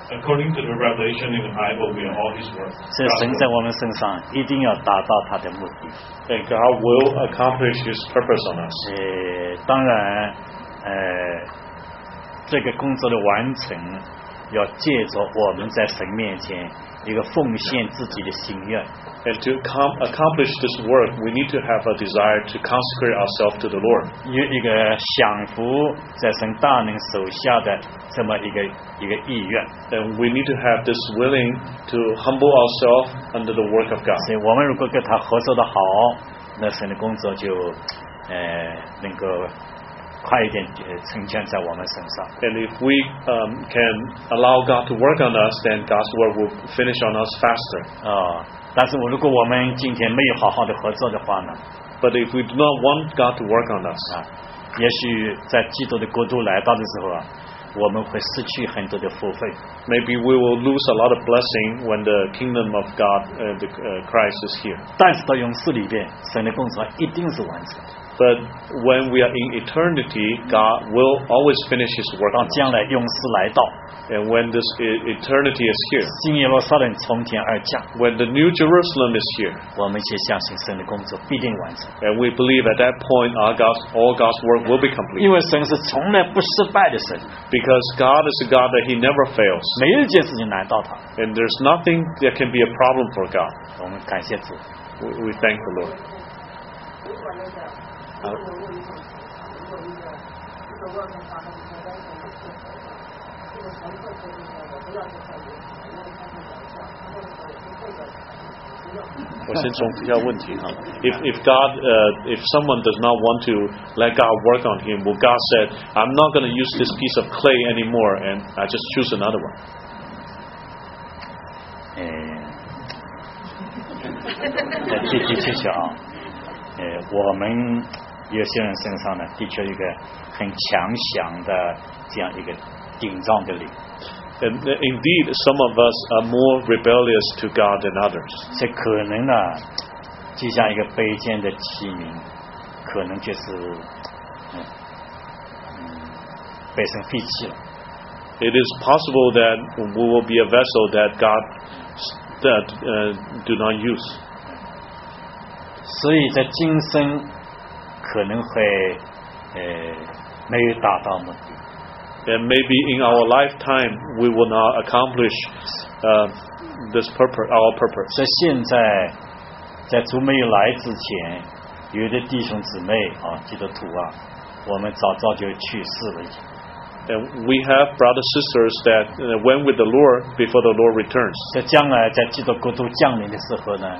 According to the revelation in the Bible, we are all His work. 所以神在我们身上一定要达到他的目的。 And God will accomplish His purpose on us. 呃，当然，呃，这个工作的完成要借着我们在神面前一个奉献自己的心愿。 And to com- accomplish this work, we need to have a desire to consecrate ourselves to the Lord. 有一个降服在神大能手下的这么一个一个意愿。 And we need to have this willing to humble ourselves under the work of God. 所以我们如果跟他合作的好，那神的工作就呃能够快一点呃成全在我们身上。 And if we um, can allow God to work on us, then God's work will finish on us faster. 啊、但是我如果我们今天没有好好的合作的话呢， But if we do not want God to work on us, 啊，也许在基督的国度来到的时候啊，我们会失去很多的福分。 maybe we will lose a lot of blessing when the kingdom of God, uh, the, uh, Christ is here. 但是到永世里边，神的工作一定是完成的。 But when we are in eternity, God will always finish His work 当 on us. 将来永世来到， And when this e- eternity is here, 新耶路撒冷从天而降， when the New Jerusalem is here, 我们却相信神的工作必定完成， and we believe at that point our God's, all God's work will be complete. 因为神是从来不失败的神， Because God is a God that He never fails. 没有一件事情难到他。 And there's nothing that can be a problem for God. 我们感谢主。 We, we thank the Lord. 如果那个如果有问题，如果一个这个 work 发生在完全不适合的，这个神会决定说我不要去参与，因为他是讲笑，他会说不会的，不要。 我先从比较问题哈。If if God uh, if someone does not want to let God work on him, well, God said, I'm not going to use this piece of clay anymore, and I just choose another one. 呃，的的确确啊，呃，我们有些人身上呢，的确有一个很强响的这样一个顶撞的灵。 And uh, indeed, some of us are more rebellious to God than others. 这可能呢，就像一个卑贱的器皿，可能就是嗯嗯被神废弃了。 It is possible that we will be a vessel that God that uh, do not use. 所以在今生可能会呃没有达到目的。 And maybe in our lifetime we will not accomplish uh, this purpose, our purpose. 在现在，在主没有来之前，有的弟兄姊妹啊，基督徒啊，我们早早就去世了已经。 And we have brothers sisters that uh, went with the Lord before the Lord returns. 在将来在基督国度降临的时候呢，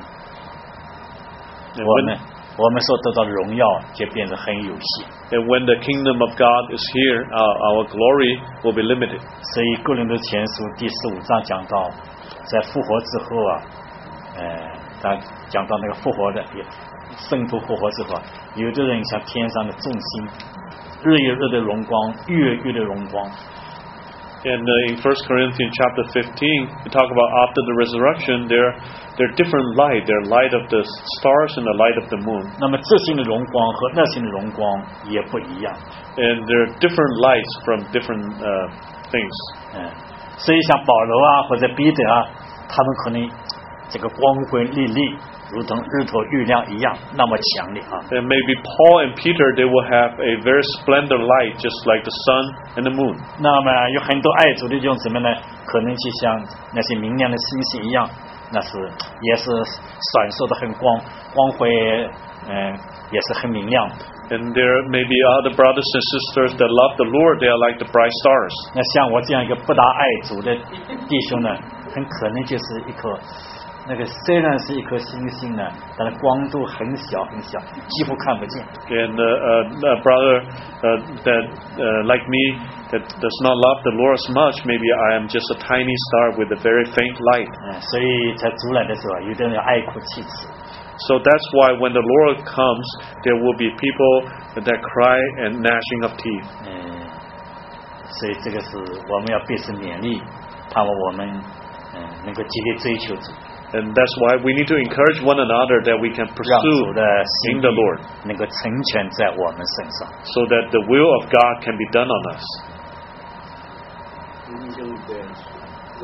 And 我 when, 们我们所得到的荣耀就变得很有限。 and when the kingdom of God is here, our, our glory will be limited. 所以哥林多前书第十五章讲到，在复活之后啊，呃，他讲到那个复活的圣徒复活之后，有的人像天上的众星，日有日的荣光，月有月的荣光。 And uh, in First Corinthians chapter fifteen, we talk about after the resurrection, there there are different light. There are light of the stars and the light of the moon. 那么这星的荣光和那星的荣光也不一样。 And there are different lights from different uh, things. 嗯，所以像保罗啊或者彼得啊，他们可能这个光辉丽丽，如同日头月亮一样那么强烈啊。 And maybe Paul and Peter, they will have a very splendor light, just like the sun and the moon. 那么有很多爱主的弟兄姊妹呢，可能就像那些明亮的星星一样，那是也是闪烁的很光光辉，嗯、呃，也是很明亮。 And there may be other brothers and sisters that love the Lord. They are like the bright stars. 那像我这样一个不大爱主的弟兄呢，很可能就是一颗那个虽然是一颗星星呢，但是光度很小很小，几乎看不见。 And uh, uh, a brother uh, that uh, like me that does not love the Lord as much, maybe I am just a tiny star with a very faint light. 嗯，所以在主来的时候，有的人爱哭泣齿。 So that's why when the Lord comes, there will be people that cry and gnashing of teeth. 嗯，所以这个是我们要彼此勉励，盼望我们嗯能够极力追求主。 And that's why we need to encourage one another that we can 让 pursue 主的 in 心 the 意 Lord, 能够成全在我们身上。 so that the will of God can be done on us. 弟兄的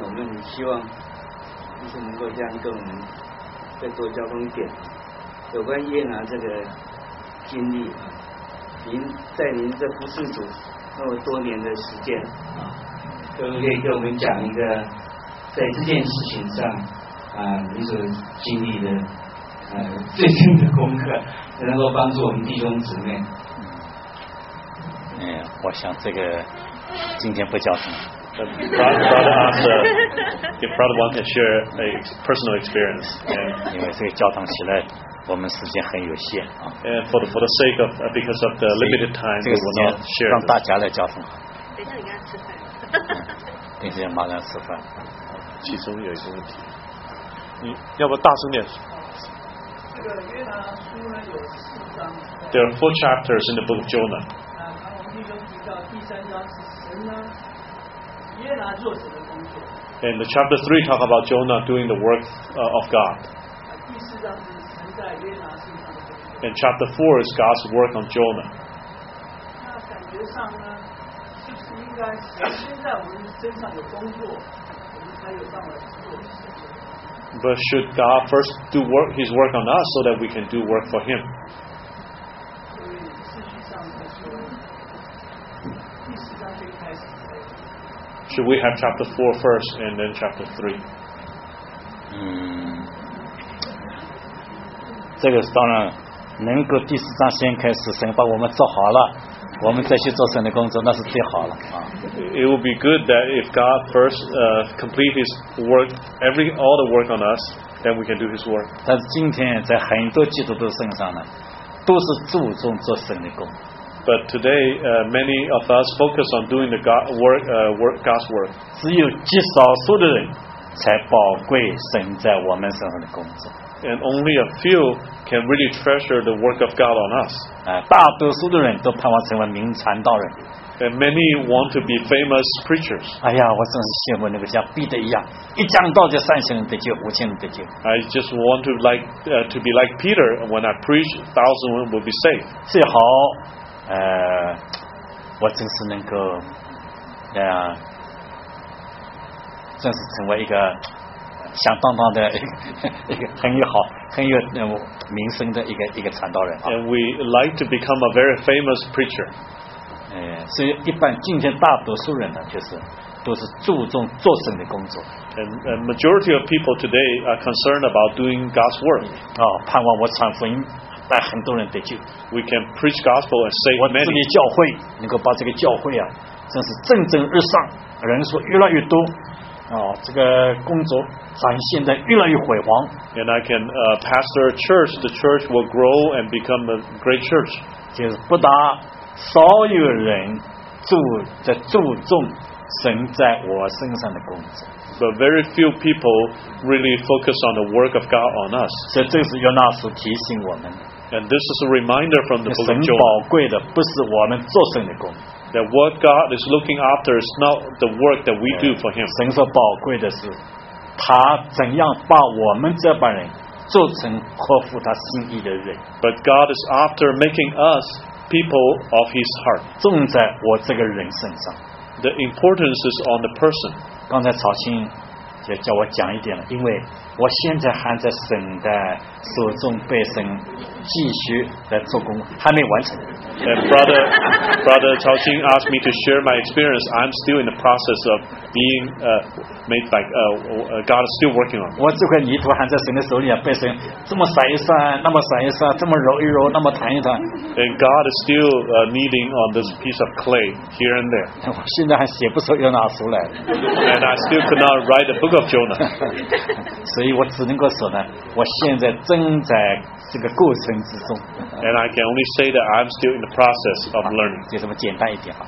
我们也希望就是能够这样跟我们再多交通一点。有关约拿这个经历啊，您在您这服侍主那么多年的时间啊，可不可以给我们讲一个在这件事情上啊，你所经历的呃最近的功课，能够帮助我们弟兄姊妹？ 嗯，我想这个今天不交通。 But brother asked uh, if brother one can share a personal experience. And 因为这个交通起来，我们时间很有限啊。 And for the for the sake of uh, because of the limited time, 这 we 个时 will 间 not share. 让大家来交通。 等一下你跟他吃饭。 等一下马上吃饭。 其中有一个问题，你要不大声点？ 这个约拿书呢有四章。 There are four chapters in the book of Jonah. 啊，我们弟兄提到第三章是神呢，约拿做神的工作。 And the chapter three talk about Jonah doing the work uh, of God. 第四章是神在约拿身上的工作。 And chapter four is God's work on Jonah. 那感觉上呢，是不是应该神先在我们身上有工作，我们才有办法做事？ But should God first do work His work on us so that we can do work for Him? 所以次序上来说，第四章最开始。 Should we have chapter four first and then chapter three? 嗯，这个当然能够第四章先开始，神把我们做好了，我们再去做神的工作，那是最好了啊。 It would be good that if God first uh, complete His work, every all the work on us, then we can do His work. 但是今天在很多基督徒身上呢，都是注重做神的工。 But today, uh, many of us focus on doing the God work, uh, work God's work. 只有极少数的人才宝贵神在我们身上的工作。 And only a few can really treasure the work of God on us. 啊，大多数的人都盼望成为名传道人。 And many want to be famous preachers. 哎呀，我真是羡慕那个像彼得一样，一讲道就三千人得救，五千人得救。 I just want to like uh, to be like Peter. When I preach, thousand will be saved. 最好，呃，我真是能够，呃，真是成为一个响当当的一个很有好、很有呃名声的一个一个传道人啊。 And we like to become a very famous preacher. 呃，所以一般今天大多数人呢，就是都是注重做神的工作。 And a majority of people today are concerned about doing God's work. 啊，盼望我传福音，带很多人得救。 We can preach gospel and 我 save 治 many. 理教会，能够把这个教会啊，真是蒸蒸日上，人数越来越多。哦，这个工作展现的越来越辉煌。 And I can uh, pastor a church. The church will grow and become a great church. 就是不大少有人注在注重神在我身上的工作。 But very few people really focus on the work of God on us. 所以这是约拿书提醒我们， And this is a reminder from the book 神 of 宝 Jonah 贵的不是我们做神的工， that what God is looking after is not the work that we do for Him. 神所宝贵的是他怎样把我们这帮人做成合乎他心意的人， But God is after making us people of His heart. 种在我这个人身上。 The importance is on the person. 刚才曹青就叫我讲一点了，因为我现在还在神的手中被神继续在做工，还没完成。 And brother, brother Chao Qing asked me to share my experience. I'm still in the process of being uh, made like uh, uh, God is still working on. 我这块泥土还在神的手里啊，被神这么撒一撒，那么撒一撒，这么揉一揉，那么弹一弹。 And God is still uh, kneading on this piece of clay here and there. 我现在还写不出约拿书来， And I still could not write the book of Jonah. 所以我只能够说呢，我现在正在这个过程之中。 And I can only say that I'm still in the process of learning. 就这么简单一点啊。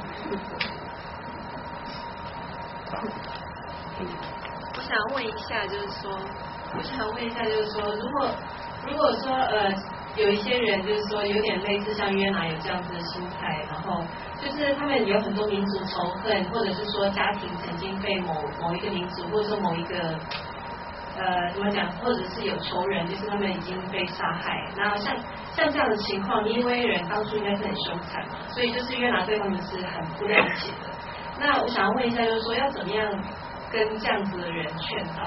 我想问一下，就是说，我想问一下，就是说，如果如果说呃，有一些人就是说有点类似像约拿有这样子的心态，然后就是他们有很多民族仇恨，或者是说家庭曾经被某某一个民族，或者说某一个呃怎么讲，或者是有仇人，就是他们已经被杀害。那像像这样的情况，尼尼微人当初应该是很凶残嘛，所以就是约拿对他们是很不谅解的。那我想要问一下，就是说要怎么样跟这样子的人劝导。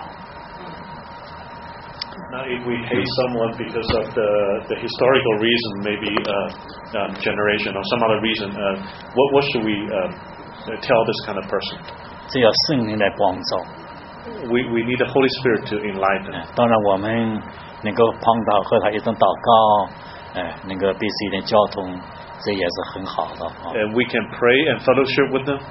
Now, if we hate someone because of the the historical reason, maybe uh, um, generation or some other reason, uh, what what should we uh, tell this kind of person? 这要圣灵来光照。 We we need the Holy Spirit to enlighten. 当然，我们能够碰到和他一同祷告，哎，能够彼此一点交通，这也是很好的啊。 And we can pray and fellowship with them.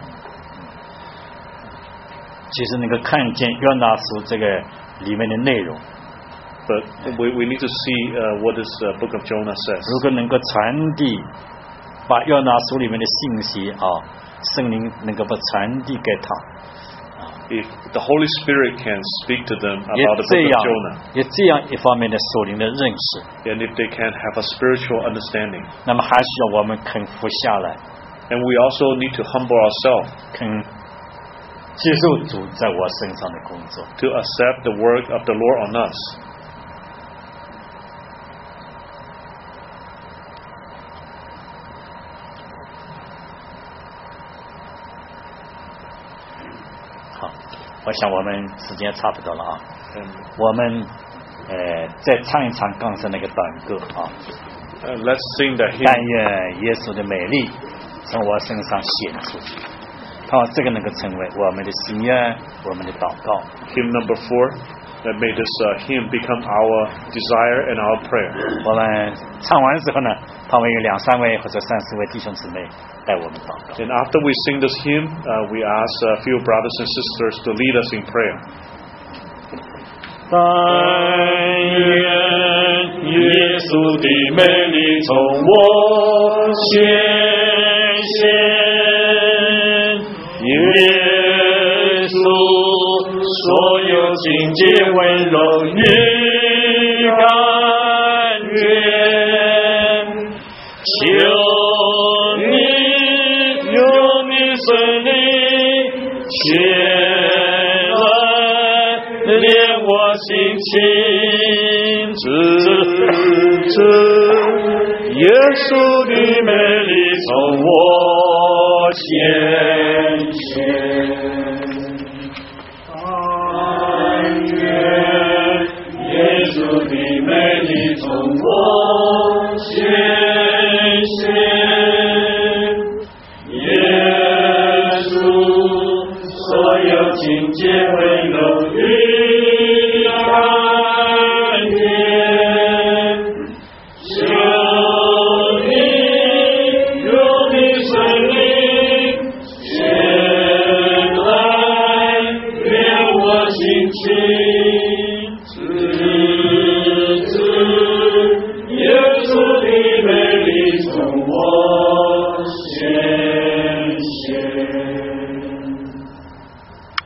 其实能够看见约拿书这个里面的内容。 But we we need to see uh, what this uh, book of Jonah says. 如果能够传递，把约拿书里面的信息啊，圣灵能够把传递给他。 If the Holy Spirit can speak to them 也 about the 这 book 样 of Jonah, 也这样一方面的属灵的认识， and if they can have a spiritual understanding, 那么还需要我们肯服下来， and we also need to humble ourselves 肯接受主在我身上的工作。 to accept the work of the Lord on us. 好，我想我们时间差不多了啊。 And 我们呃再唱一唱刚才那个短歌啊。 uh, let's sing the 但 hymn. 愿耶稣的美丽从我身上显出去，盼望这个能够成为我们的心愿，我们的祷告。 Hymn number four. That may this uh, hymn become our desire and our prayer. 我们唱完之后呢，盼望有两三位或者三四位弟兄姊妹带我们祷告。 And after we sing this hymn, uh, we ask a few brothers and sisters to lead us in prayer. 但愿耶稣的美丽从我显现，耶稣所有境界温柔与甘愿，求你用你圣灵前来炼我心情，直至耶稣的美丽从我显现。耶稣的美丽从我显现，耶稣所有境界温柔与甘愿，求你用你圣灵前来炼我心情。